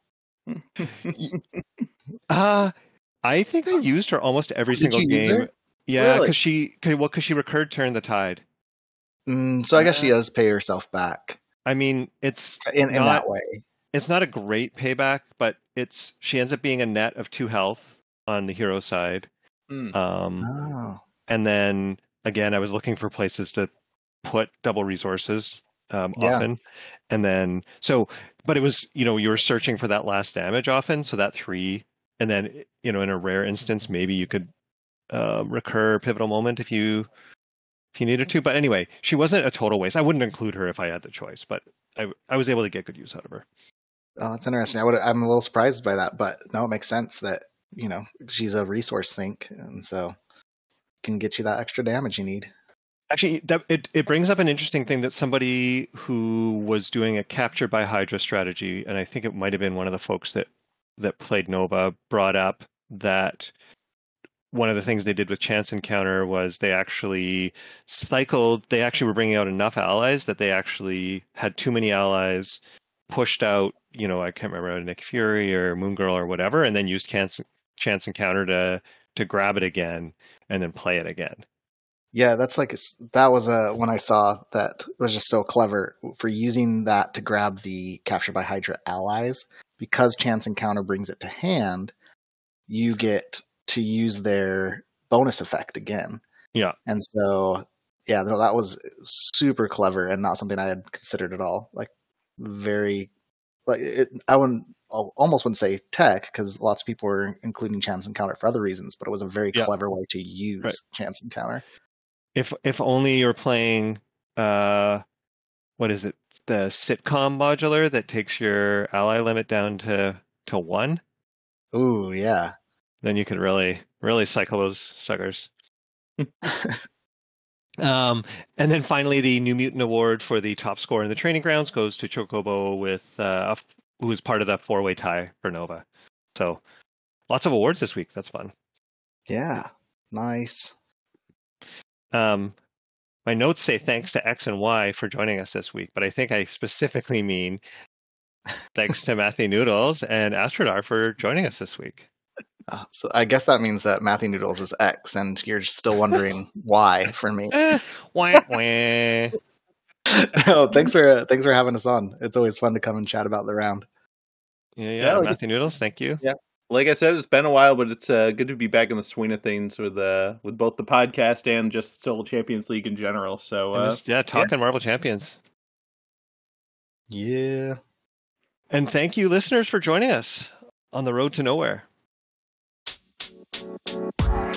I think I used her almost every Did single you use game. her? Yeah, Really? because she recurred Turn the Tide. So I guess she does pay herself back I mean, it's in not, that way. It's not a great payback, but she ends up being a net of 2 health on the hero side. Oh. And then again, I was looking for places to put double resources often, and then but it was you were searching for that last damage often, so that 3, and then in a rare instance maybe you could recur Pivotal Moment if you needed to. But anyway, she wasn't a total waste. I wouldn't include her if I had the choice, but I was able to get good use out of her. Oh, that's interesting. I'm a little surprised by that, but no, it makes sense that she's a resource sink, and so can get you that extra damage you need. Actually, it brings up an interesting thing that somebody who was doing a Capture by Hydra strategy, and I think it might have been one of the folks that played Nova, brought up that one of the things they did with Chance Encounter was they actually were bringing out enough allies that they actually had too many allies, pushed out, I can't remember, Nick Fury or Moon Girl or whatever, and then used Chance Encounter to grab it again and then play it again. Yeah, that was when I saw that it was just so clever for using that to grab the Capture by Hydra allies. Because Chance Encounter brings it to hand, you get to use their bonus effect again. Yeah. And so, yeah, that was super clever and not something I had considered at all. Like, I almost wouldn't say tech, because lots of people were including Chance Encounter for other reasons, but it was a very clever way to use Chance Encounter. If only you're playing, what is it? The sitcom modular that takes your ally limit down to 1. Ooh, yeah. Then you could really, really cycle those suckers. And then finally, the New Mutant Award for the top scorer in the training grounds goes to Chocobo who was part of that 4-way tie for Nova. So lots of awards this week. That's fun. Yeah, nice. My notes say thanks to X and Y for joining us this week, but I think I specifically mean thanks to Matthew Noodles and Astrodar for joining us this week. So I guess that means that Matthew Noodles is X, and you're still wondering why for me. Wah, wah. No, thanks for having us on. It's always fun to come and chat about the round. Yeah, Matthew Noodles, thank you. Yeah, like I said, it's been a while, but it's good to be back in the swing of things with both the podcast and just still Champions League in general. So talking Marvel Champions. Yeah. And thank you, listeners, for joining us on the road to nowhere.